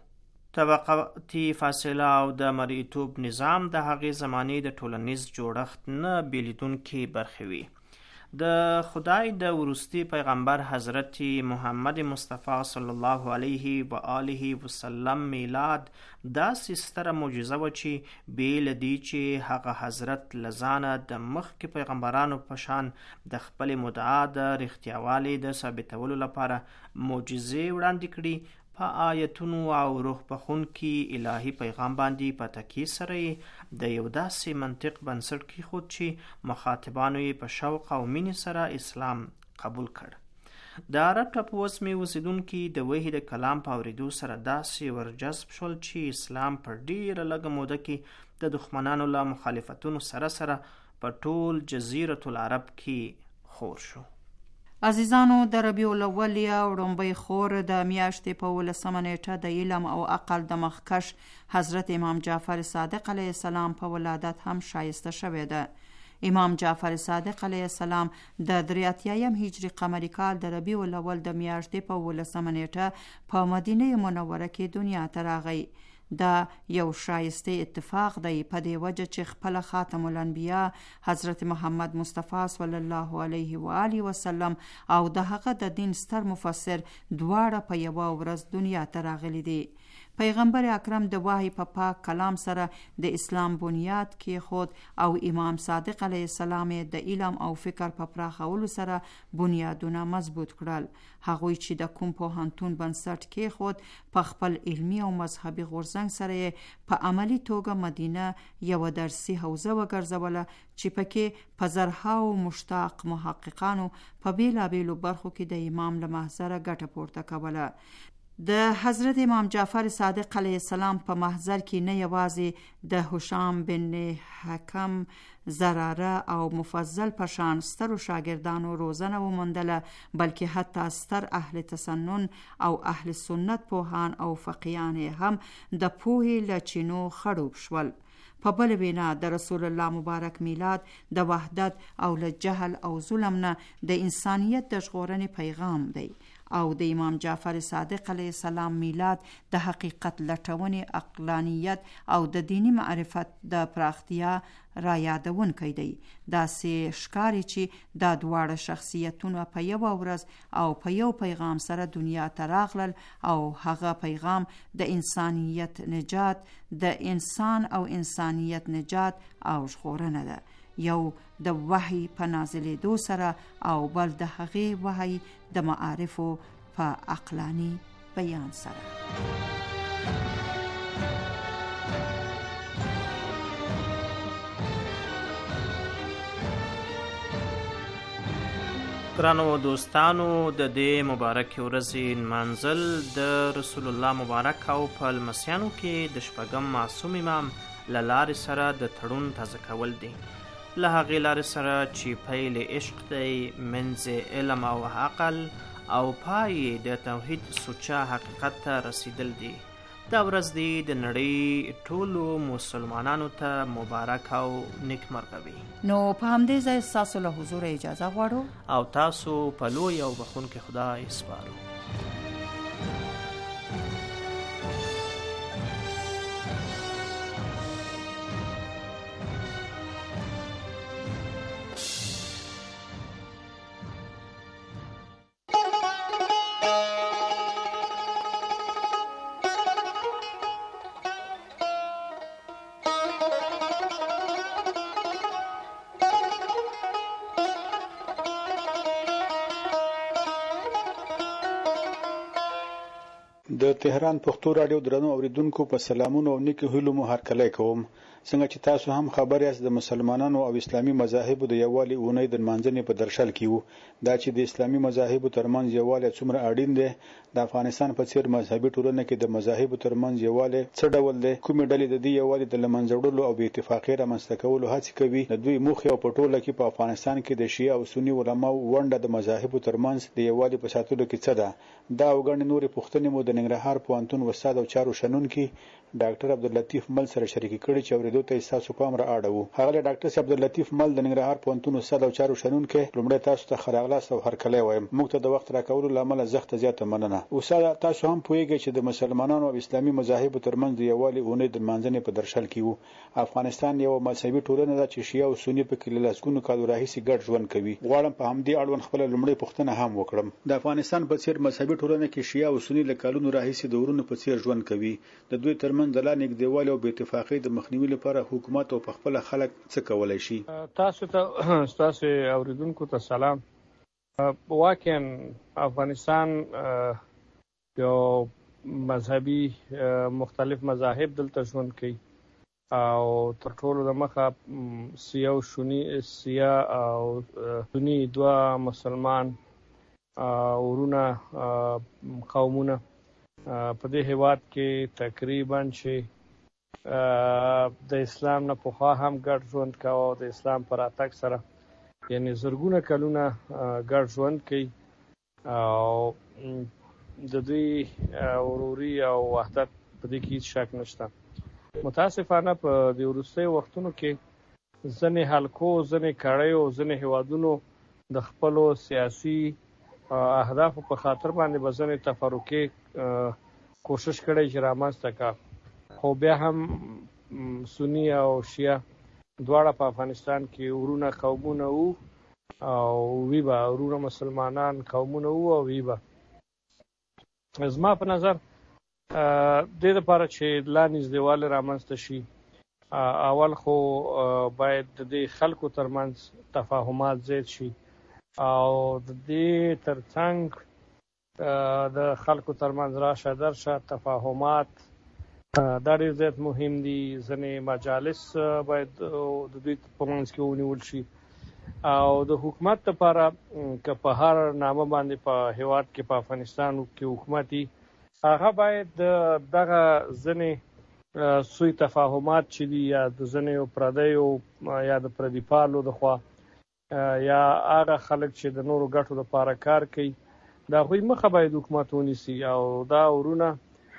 طبقاتي فاصله او د مریتوب نظام د هغې زمانې د ټولنیز جوړښت نه بېلیدونکې برخې وي. د خدای د وروستي پیغمبر حضرت محمد مصطفی صلی الله علیه و آله وسلم میلاد داسې ستره معجزه و چې بې له دې چې هغه حضرت له ځانه د مخکې پیغمبرانو په شان د خپلې مدعا د رښتیاوالي د ثابتولو لپاره معجزې وړاندې کړي، په آیتونو او روح بخونکي الهي پیغام باندې په تکیې سره یې د یو داسې منطق بنسټ کېښود چې مخاطبانو یې په شوق او مینې سره اسلام قبول کړ. د عرب ټاپووزمې اوسیدونکي د وحي د کلام په اورېدو سره داسې ورجذب شول چې اسلام په ډېره لږه موده کې د دښمنانو له مخالفتونو سره سره په ټول جزیرة العرب کې خور شو. عزیزانو، د ربیع الاول یا وړومبۍ خور د میاشتې په 19 نیټه د علم او عقل د مخکش حضرت امام جعفر صادق علیه السلام په ولادت هم شایسته شوې ده. امام جعفر صادق علیه السلام د 83 هجری قمری کال د ربیع الاول د میاشتې په 19 نیټه په مدینه منوره کې دنیا ته راغی. دا یو شایسته اتفاق دی په دې وجه چې خپل خاتم الانبیا حضرت محمد مصطفی صلی الله علیه و آله وسلم او د هغه د دین ستر مفسر دواړه په یوه ورځ دنیا ته راغلي دي. پیغمبر اکرم د وحی په پاک کلام سره د اسلام بنیاد کېښود او امام صادق علیه السلام د علم او فکر په پراخولو سره بنیادونه مضبوط کړل. هغوی چې د کوم پوهنتون بنسټ کېښود په خپل علمي او مذهبي غورځنګ سره په عملی توګه مدینه یوه درسي حوزه وګرځوله چې پکې په زرهاو مشتاق محققانو په بیلابیلو برخو کې د امام له محضره ګټه پورته کوله. د حضرت امام جعفر صادق علیه السلام په محضر کې نه یوازې د هشام بن حکم، زراره او مفضل په شان سترو شاګردانو روزنه وموندله، بلکې حتی ستر اهل تسنن او اهل سنت پوهان او فقیهان هم د پوهې له چینو خړوب شول. په بل وینا د رسول الله مبارک میلاد د وحدت او له جهل او ظلم نه د انسانیت د ژغورنې پیغام دی او د امام جعفر صادق علیه السلام میلاد د حقیقت لټونې، عقلانیت او د دینی معرفت د پراختیا را یادونکی دی. داسې ښکاري چې دا دواړه شخصیتونه په یوه ورځ او په یو پیغام سره دنیا ته راغلل او هغه پیغام د انسانیت نجات، د انسان او انسانیت نجات او ژغورنه ده. یو د وحی په نازلېدو سره او بل د هغې وحی د معارفو په عقلانی بیان سره. ګرانو دوستانو، د دې مبارک ورځې نمانځل د رسول الله مبارک او په لمسیانو کې د شپږم معصوم امام له لارې سره د تړون تازه کول دي. له هغې لارې سره چې پیل عشق دی، منځ علم او عقل او پای د توحید سوچه حقیقت ته رسیدل دي. دا ورځ دی د نړۍ ټولو مسلمانانو ته مبارک او نیکمرغه وي. نو په همدې ځای ستاسو له حضور اجازه غواړو او تاسو په لوی او بخښونکي خدای سپارو. د تهران پښتو رادیو درنو اوریدونکو په سلامونو او نیکو هیلو مو هرکلی کوم. څنګه چې تاسو هم خبر یاست د مسلمانانو او اسلامي مذاهبو د یووالي اونۍ د نمانځنې په درشل کې وو. دا چې د اسلامي مذاهبو ترمنځ یووالی څومره اړین دی، د افغانستان په څیر مذهبي ټولنه کې د مذاهبو ترمنځ یووالی څه ډول دی، کومې ډلې د دې یووالي د له منځه وړلو او بې اتفاقۍ رامنځته کولو هڅې کوي، د دوی موخې او په ټوله کې په افغانستان کې د شیعه او سني علماو ونډه د مذاهبو ترمنځ د یووالي په ساتلو کې څه ده. دا او ګڼې نورې پوښتنې مو د ننګرهار پوهنتون استاد او چارو شنونکي ډاکټر عبداللطیف مل سره شریکې کړي چې اورېدو ته ستاسو پام را اړوو. ښاغلی ډاکټر عبداللطیف مل د ننګرهار پوهنتون استاد او چارو شنونکی، لومړی تاسو ته ښه راغلاست او هرکلی وایم. موږ ته د وخت راکولو له امله زښته زیاته مننه. استاده، تاسو هم پوهیږئ چې د مسلمانانو او اسلامي مذاهبو ترمنځ د یووالي اونۍ د نمانځنې په درشل کې وو. افغانستان یوه مذهبي ټولنه ده چې شیعه او سني پکې له لسګونو کالو راهیسې ګډ ژوند کوي. غواړم په همدې اړوند خپله لومړۍ پوښتنه هم وکړم. د افغانستان په څیر مذهبي ټولنه کې شیعه او سني له کلونو راهیسې د ورونو په څیر ژوند کوي. د دوی ترمنځ د لا نږدېوالي او بې اتفاقۍ د مخنیوي لپاره حکومت او پخپله خلک څه کولی شي؟ تاسو اوریدونکو ته سلام. واقعا افغانستان یو مذهبي مختلف مذاهب دلته ژوند کوي او تر ټولو د مخه سیاه او سني دوه مسلمان ورونه قومونه په دې هیواد کې تقریبا چې د اسلام نه پخوا هم ګډ ژوند کاوه او د اسلام پر راتګ سره یعنی زرګونه کلونه ګډ ژوند کوي او د دوی وروري او وحدت په دې کې هیڅ شک نشته. متاسفانه په دې وروستیو وختونو کې ځینې حلقو، ځینې کړیو، ځینې هیوادونو د خپلو سیاسي اهدافو په خاطر باندې به ځینې تفرقې کوشش کړی چې رامنځته کړه، خو بیا هم سني او شیعه دواړه په افغانستان کې ورونه قومونه وو او وی به ورونه مسلمانان قومونه وو او وی به. زما په نظر دې لپاره چې لا نږدېوالی رامنځته شي، اول خو باید د دې خلکو ترمنځ تفاهمات زیات شي او د دې ترڅنګ د خلکو ترمنځ راشه درشه تفاهمات دا ډېر زیات مهم دي. ځینې مجالس باید د دوی په منځ کې ونیول شي او د حکومت لپاره که په هر نامه باندې په هیواد کې په افغانستان کې حکومتي هغه باید دغه ځینې سوی تفاهمات چې دي یا د ځینې پردیو یا د پردي پالو د خوا یا هغه خلک چې د نورو ګټو لپاره کار کوي د هغوی مخه باید حکومت ونیسي او دا ورونه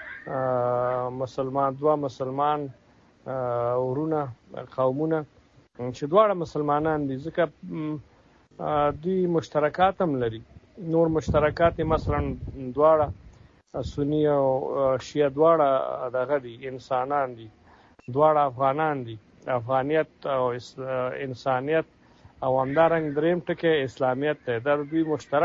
دوه مسلمان ورونه قومونه چې دواړه مسلمانان دي ځکه دوی مشترکات هم لري. نور مشترکات مثلا دواړه سنی او شیعه دواړه دغه دي انسانان دي، دواړه افغانان دي، افغانیت او انسانیت او همدارنګ دریم ټکی اسلامیت دی. دا دوی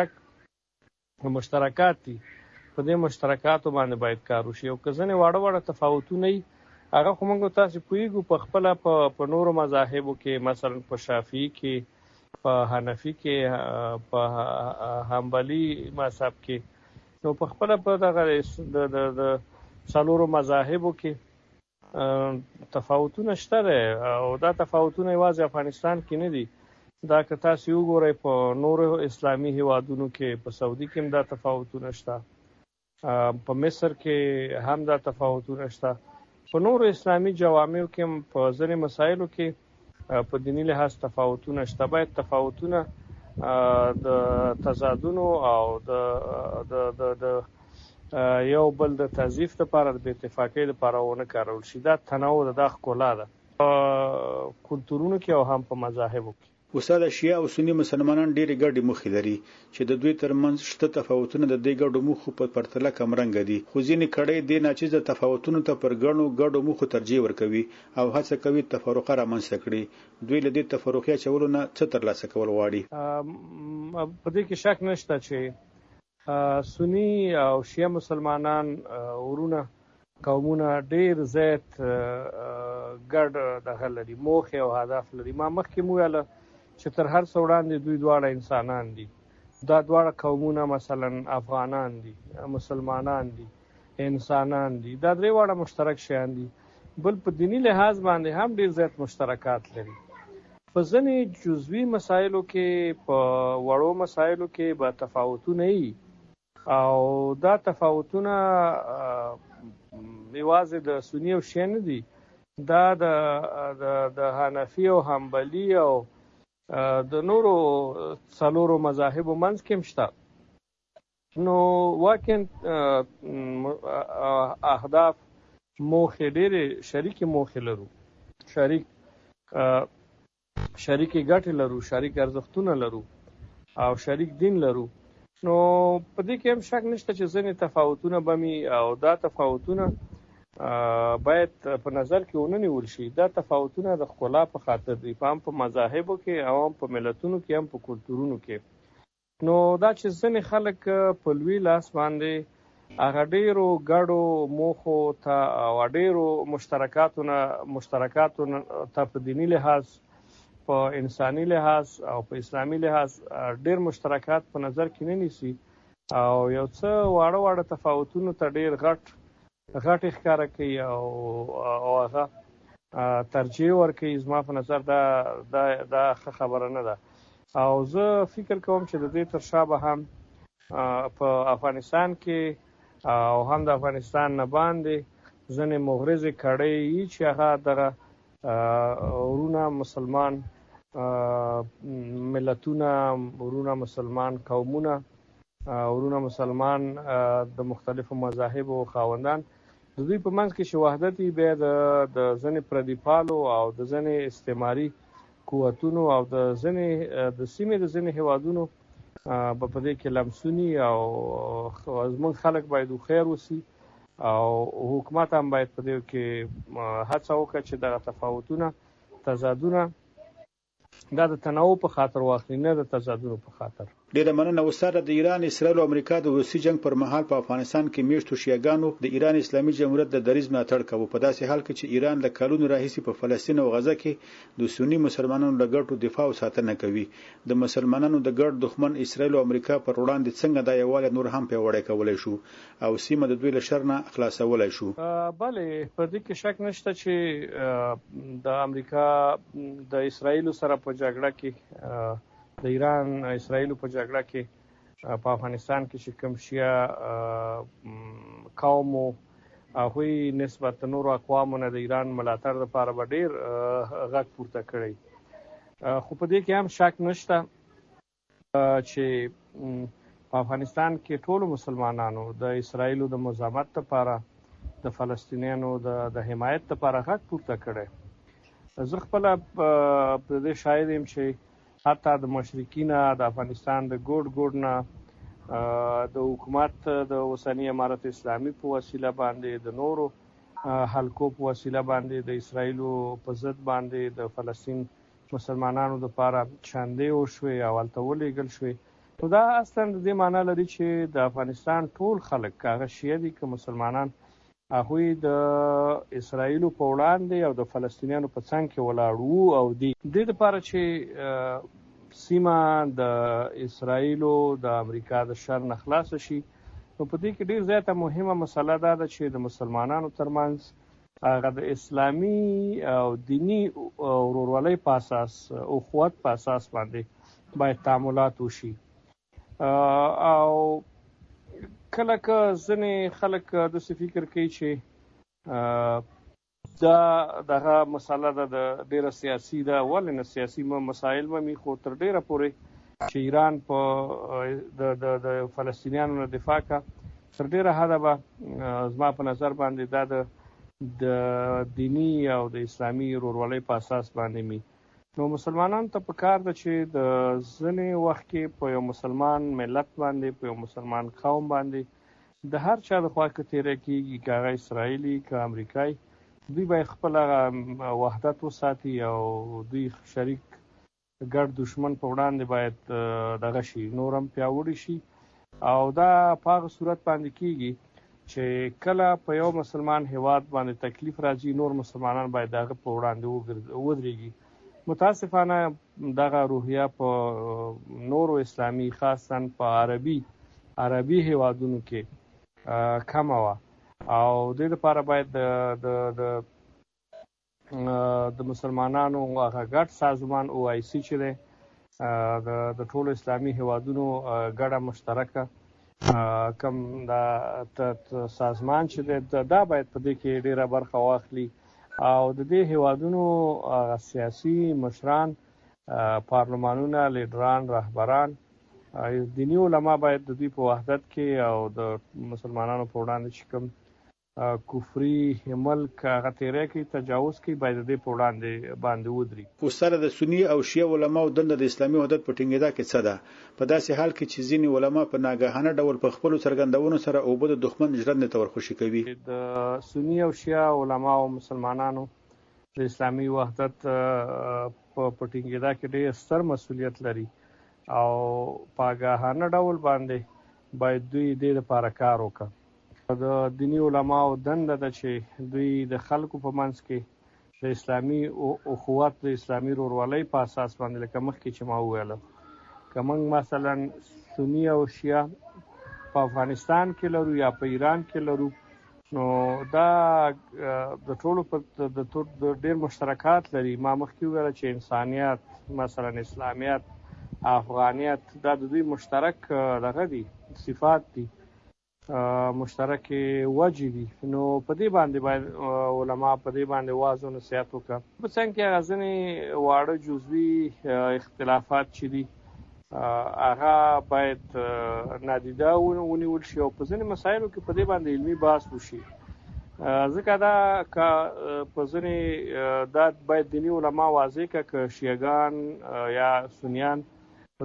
مشترکات دي، په دې مشترکاتو باندې باید کار وشي. او که ځینې واړه تفاوتونه وي هغه خو موږ تاسې پوهېږو په خپله په نورو مذاهبو کې مثلا په شافعي کې، په حنفي کې، په حنبلي مذهب کې، نو په خپله په دغه د څلورو مذاهبو کې تفاوتونه شته دی او دا تفاوتونه یوازې افغانستان کې نه دي. دا که تاسې وګورئ په نورو اسلامي هیوادونو کې، په سعودي کې هم دا تفاوتونه شته، په مصر کې هم دا تفاوتونه شته، په نورو اسلامي جوامعو کې هم په ځینې مسایلو کې په دیني لحاظ تفاوتونه شته. باید تفاوتونه د تضادونو او د یو بل د تضعیف لپاره د بې اتفاقۍ لپاره ونه کارول شي. دا تنوع د دا ښکلا ده په کلتورونو کې او هم په مذاهبو کې. استاد، شیعه او سنی مسلمانان ډېرې ګډې موخې لري چې د دوی ترمنځ شته تفاوتونه د دې ګډو موخو په پرتله کمرنګه دي، خو ځینې کړۍ دې ناچیزه تفاوتونو ته پر ګډو موخو ترجیح ورکوي او هڅه کوي تفرقه رامنځته کړي. دوی له دې تفرقې اچولو نه څه ترلاسه کول غواړي؟ په دې کې شک نشته چې سنی او شیعه مسلمانان ورونه قومونه ډېر زیات ګډ دغه لري، موخې او هدف لري. ما مخکې مو ویله چې تر هر څه وړاندې دوی دواړه انسانان دي. دا دواړه قومونه مثلا افغانان دي، مسلمانان دي، انسانان دي. دا درې واړه مشترک شیان دي. بل په دینی لحاظ باندې هم ډېر زیات مشترکات لري. په ځینې جزوي مسایلو کې، په وړو مسایلو کې به تفاوتونه وي او دا تفاوتونه یوازې د سني او شیعه نه دي، دا د حنفي او حنبلي او د نورو څلورو مذاهبو منځ کې هم شته. نو واقعا اهداف موخې ډېرې شریکې موخې لرو، شریکې ګټې لرو، شریک ارزښتونه لرو او شریک دین لرو. نو په دې کې هم شک نشته چې ځینې تفاوتونه به وي او دا تفاوتونه باید په نظر کې ونه نیول شي. دا تفاوتونه د ښکلا په خاطر دي، هم په مذاهبو کې او هم په ملتونو کې، هم په کلتورونو کې. نو دا چې ځینې خلک په لوی لاس باندې هغه ډېرو ګډو موخو ته او ډېرو مشترکاتو ته په دیني لحاظ، په انساني لحاظ او په اسلامي لحاظ ډېر مشترکات په نظر کې نه نیسي او یو څه واړه تفاوتونو ته ډېر غټ ښکاره کوي او هغه ترجیح ورکوي. زما په نظر دا ښه خبره نه ده او زه فکر کوم چې د دې تر شا به هم په افغانستان کې او هم د افغانستان نه باندې ځینې مغرضې کړۍ چې هغه دغه ورونه مسلمان ملتونه، ورونه مسلمان قومونه، ورونه مسلمان د مختلفو مذاهبو خاوندان، د دوی په منځ کې چې وحدت وي، بیا د ځینې پردي پالو او د ځینې استعماري قوتونو او د سیمې د ځینې هیوادونو په دې کې لمسوني او زموږ خلک باید هوښیار اوسي او حکومت هم باید په دې کې هڅه وکړي چې دغه تفاوتونه، تضادونه دا د تنوع په خاطر واخلي، نه د تضادونو په خاطر. ډیره مننه استاد. د ایران، اسرائیل او امریکا د روسي جنگ پر مهال په افغانستان کې میشتو شیعاګانو د ایران اسلامي جمهوریت د دریځ ملاتړ کاوه، په داسې حال کې چې ایران له کلونو راهیسې په فلسطین او غزه کې د سنی مسلمانانو له ګټو دفاع او ساتنه کوي. د مسلمانانو د ګډ دښمن اسرائیل او امریکا پر وړاندې څنګه دا یووالی نور هم پیاوړی کولی شو او سیمه د دوی له شر نه خلاصولی شو؟ بله، په دې کې شک نشته چې د امریکا د اسرائیل سره په جګړه کې، د ایران اسرائیل په جګړه کې په افغانستان کې چې کوم شیعه قوم هغوی نسبت نورو اقوامو نه د ایران ملاتړ لپاره به ډېر غږ پورته کړی. خو په دې کې هم شک نشته چې په افغانستان کې ټولو مسلمانانو د اسرائیلو د مزاحمت لپاره د فلسطینیانو د حمایت لپاره غږ پورته کړی. زه خپله په دې شاهد یم چې حتی د مشرکین د افغانستان د ګوټ نه د حکومت د اوسني امارت اسلامي په وسیله باندې د نورو حلقو په وسیله باندې د اسرائیلو په ضد باندې د فلسطین مسلمانانو لپاره شاندې وشوې او هلته ولېږل شوې. نو دا اصلا د دې معنا لري چې د افغانستان ټول خلک که هغه شیعه دي که مسلمانان هغوی د اسرائیلو په وړاندې او د فلسطینیانو په څنګ کې ولاړ وو او دي. دې دپاره چې سیمه د اسرائیلو د امریکا د شر نه خلاصه شي، نو په دې کې ډېر زیاته مهمه مسله دا ده چې د مسلمانانو ترمنځ هغه د اسلامي او دینی ورورولۍ په اساس اخوت په اساس باندې باید تعاملات وشي. او کله که ځینې خلک داسې فکر کوي چې دا دغه مسله ده ډېره سیاسي ده، ولې نه سیاسي مسایل به وي، خو تر ډېره پورې چې ایران په د فلسطینیانو نه دفاع کا تر ډېره حده به زما په نظر باندې دا د دینی او د اسلامي ورورولۍ په اساس باندې وي. نو مسلمانانو ته پکار ده چې د ځینې وخت کې په یو مسلمان ملت باندې په یو مسلمان قوم باندې د هر چا د خوا که تیری کېږي، که هغه اسرائیلي که امریکایي، دوی باید خپل وحدت وساتي او دوی شریک ګډ دشمن په وړاندې باید دغه شي، نور هم پیاوړي شي. او دا په هغه صورت باندې کېږي چې کله په یو مسلمان هیواد باندې تکلیف راځي، نور مسلمانان باید د هغه په وړاندې ودرېږي. متاسفانه دغه روحیه په نورو اسلامي خاصا په عربي هیوادونو کې کمه وه، او دې لپاره باید د مسلمانانو هغه ګډ سازمان OIC چې دی د ټولو اسلامي هیوادونو ګډه مشترکه کوم دا سازمان چې دی دا باید په دې کې ډېره برخه واخلي او د دې هیوادونو سیاسي مشران، پارلمانونه، لیډران، رهبران، دینی علما باید د دوی په وحدت کې او د مسلمانانو په وړاندې چې کوم کفري ملک هغه تیری کوي، تجاوز کوي، باید د دې په وړاندې باندې ودري. خو سره د سني او شیعه علماو دنده د اسلامي وحدت په ټینګېدا کې څه ده؟ په داسې حال کې چې ځینې علما په ناګهانه ډول په خپلو څرګندونو سره اوبه د دښمن ژرندې ته ورخوشي کوي. د سني او شیعه علماو مسلمانانو د اسلامي وحدت په ټینګېدا کې ډېر ستر مسؤلیت لري او په آګاهانه ډول باندې باید دوی دې لپاره کار وکړي. د دینی علماو دنده ده چې دوی د خلکو په منځ کې د اسلامي اخوت، د اسلامي ورورولۍ په اساس باندې، لکه مخکې چې ما وویله، که موږ مثلا سني او شیعه په افغانستان کې لرو یا په ایران کې لرو، نو دا د ټولو ډېر مشترکات لري. ما مخکې وویله چې انسانیت، مثلا اسلامیت، افغانیت، دا د دوی مشترک دغه دي، صفات دي، مشترک وجې دي. نو په دې باندې باید علما په دې باندې واعظ او نصیحت وکړي. په څنګ کې هغه ځینې واړه جزوي اختلافات چې دي هغه باید نادیده ونیول شي او په ځینې مسایلو کې په دې باندې علمي بحث وشي. ځکه دا که په ځینې دا باید دیني علما واضح کړه که شیعهګان یا سنیان په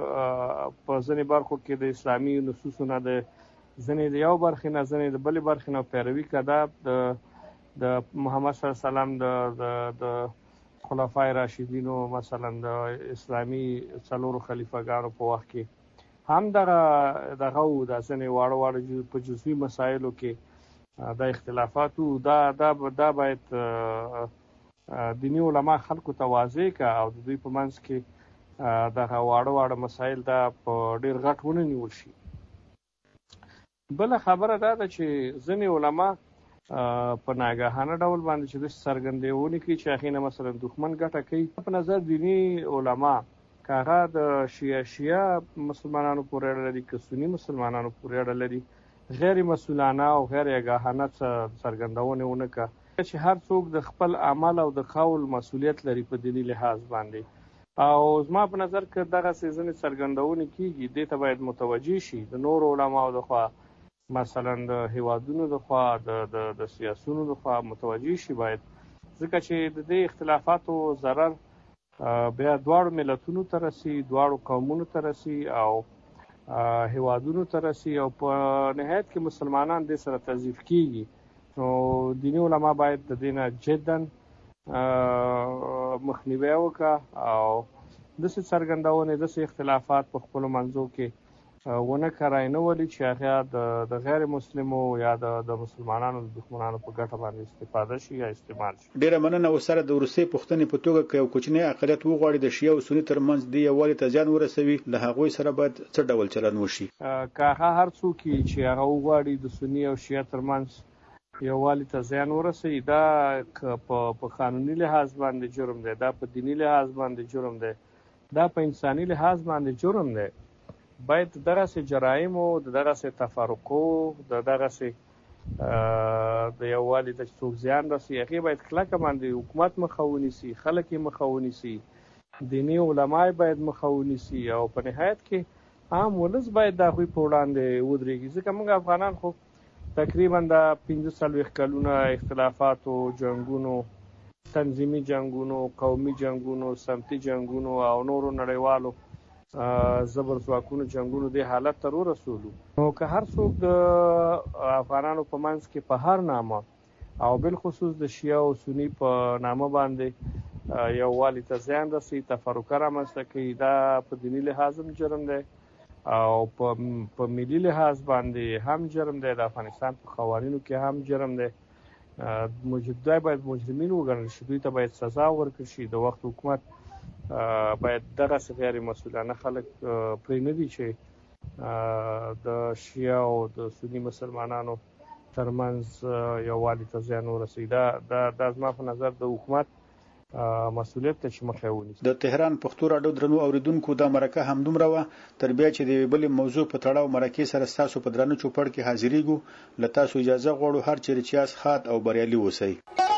ځینې برخو کې د اسلامي نصوصو نه ځینې د یو برخې نه، ځینې د بلې برخې نه پیروي که دا د محمد صلی الله علیه وسلم د خلفای راشدینو، مثلا د اسلامي څلورو خلیفګانو په وخت کې هم دغه و، دا ځینې واړه په جزوي مسایلو کې دا اختلافات و. دا باید دیني علما خلکو ته واضح کړه او د دوی په منځ کې دغه واړه مسایل دا په ډېر غټ ونه نیول شي. بله خبره دا ده چې ځینې علما په ناګهانه ډول باندې چې داسې څرګندونې کوي چې هغې نه مثلا دښمن ګټه کوي. په نظر دیني علما که هغه د شیعه مسلمانانو پورې اړه لري که سني مسلمانانو پورې اړه لري، غیر مسؤلانه او غیر آگاهانه څرګندونه ونه کړه چې هر څوک د خپل عمل او د قول مسؤلیت لري په دیني لحاظ باندې. او زما په نظر کې دغه ځینې څرګندونه کیږي دې ته باید متوجه شي د نورو علماو د خوا، مثلا د هیوادونو د خوا، د سیاسونو د خوا متوجه شي باید، ځکه چې د دې اختلافاتو ضرر بیا دواړو ملتونو ته رسي، دواړو قومونو ته رسي او هیوادونو ته رسي او په نهایت کې مسلمانان دې سره تضعیف کیږي. نو دیني علما باید د دې نه جدا مخنیوی وکړه او داسې څرګندونې، داسې اختلافات په خپلو منځو کې ونه کرای نه ولي چې هغه د غیر مسلمو یا د مسلمانانو د دښمنانو په ګټه باندې استفاده شي یا استعمال شي. ډیره مننه. وسره د روسي پښتنې په توګه که یو کوچنی اقلیت وغواړي د شیعه او سني ترمنځ د یووالي ته زیان ورسوي، له هغوی سره باید څه ډول چلند وشي؟ که هغه هر څوک چې هغه وغواړي د سني او شیعه ترمنځ یووالي ته زیان ورسوي، دا په قانوني لحاظ باندې جرم دی، دا په دینی لحاظ باندې جرم دی، دا په انساني لحاظ باندې جرم دی. باید دغسې جرایمو، دغسې تفرقو، دغسې د یووالي ته څوک زیان رسي، هغې باید کلکه باندې حکومت مخه ونیسي، خلک یې مخه ونیسي، دیني علما باید مخه ونیسي او په نهایت کې عام ولس باید د هغوی په وړاندې ودرېږي. ځکه موږ افغانان خو تقریبا د 45 کلونه اختلافاتو، جنګونو، تنظیمي جنګونو، قومي جنګونو، سمتي جنګونو او نورو نړیوالو زبر ځواکونو جنګونو دې حالت ته ورسولو. نو که هر څوک د افغانانو په منځ کې په هر نامه او بالخصوص د شیعه او سني په نامه باندې یووالي ته زیان رسي، تفرقه رامنځته کوي، دا په دیني لحاظ هم جرم دی او په ملي لحاظ باندې هم جرم دی، د افغانستان په قوانینو کې هم جرم دی. دوی باید مجرمین وګڼل شي، دوی ته باید سزا ورکړل شي. د وخت حکومت باید دغسې غیر مسؤلانه خلک پرېنږدي چې د شیعه او د سني مسلمانانو ترمنځ یووالي ته زیان ورسوي. دا زما په نظر د حکومت مسؤلیت ته چې مخه ونیسي. د تهران پښتو راډیو درنو اوریدونکو، دا مرکه همدومره وه. تر بیا چې د یوې بلې موضوع په تړاو مرکې سره ستاسو په درانه چوپړ کې حاضرېږو، له تاسو اجازه غواړو هر چیرې چې یاست ښاد او بریالي اوسئ.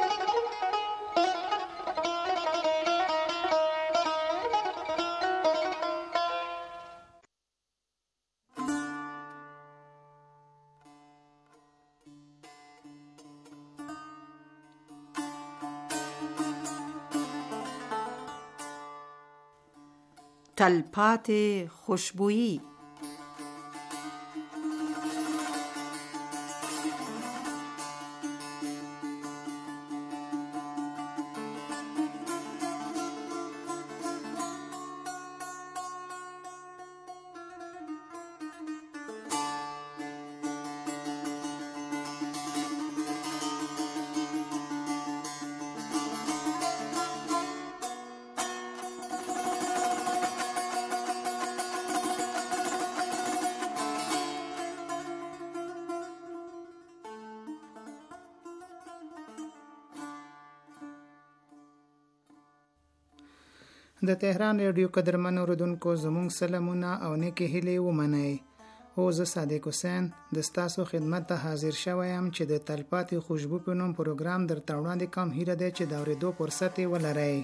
تلپاتې خوشبویی. د تهران رادیو قدرمن اوریدونکو زموږ سلامونه او نیکې هیلې ومنئ. او زه صادق حسین د ستاسو خدمت ته حاضر شوم چې د تلپاتې خوشبو په نوم پروګرام درته وړاندې کوم. هیله ده چې د اورېدو فرصت یې ولرئ.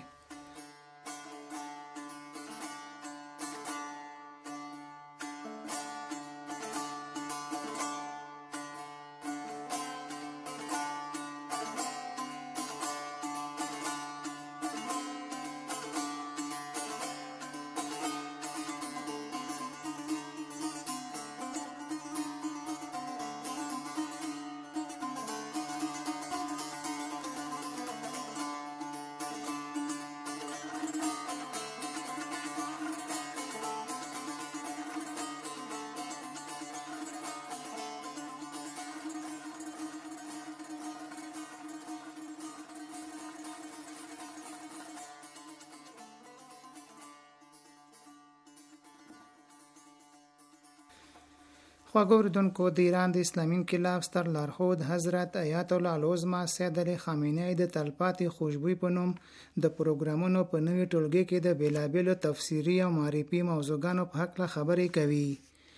خواږه اوریدونکو، د ایران د اسلامي انقلاب ستر لارښود حضرت آیت الله العظمه سید علی خامنه‌ای د تلپاتې خوشبویی په نوم د پروګرامونو په نوې ټولګې کې د بیلابیلو تفسیري او معرفي موضوعګانو په هکله خبرې کوي.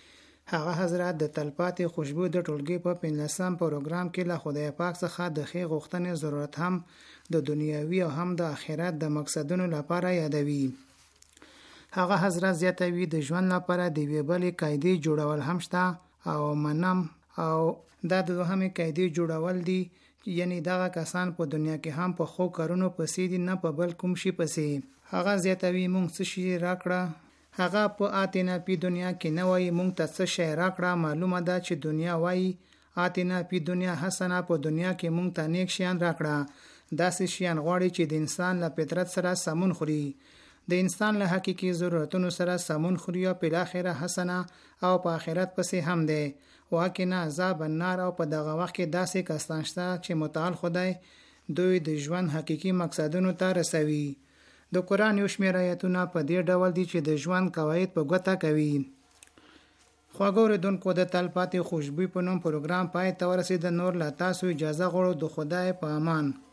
هغه حضرات د تلپاتې خوشبو د ټولګي په 15 پروګرام کې له خدای پاک څخه د ښې غوښتنې ضرورت هم د دنیاوي او هم د آخرت د مقصدونو لپاره یادوي. هغه حضرات زیاتوي د ژوند لپاره د یوې بلې قاعدې جوړول هم شته او منم او دا د دوهمې قاعدې جوړول دي، یعنی دغه کسان په دنیا کې هم په خو کارونو پسې دي نه په بل کوم شي پسې. هغه زیاتوي مونږ څه شي راکړه، هغه په آتینا پی دنیا کې نه وایي مونږ ته څه شی راکړه. معلومه ده چې دنیا وایي آتینا پی دنیا حسنه، په دنیا کې مونږ ته نیک شیان راکړه. داسې شیان غواړي چې د انسان له فطرت سره سمون خوري، د انسان له حقیقي ضرورتونو سره سمون خوري او په اخره حسنه او په آخرت پسې هم ده. واکنا عذاب النار، او په دغه وخت کې داسې کسان شته چې متعال خدای دوی د ژوند حقیقي مقصدونو ته رسوي. د قران یو شمېر آیتونه په دې ډول دي چې د ژوند قواعد په ګوته کوي. خواږه اوریدونکو، د تلپاتې خوشبوی په نوم پروګرام پای ته ورسېد. نور لا تاسو اجازه غواړو د خدای په امان.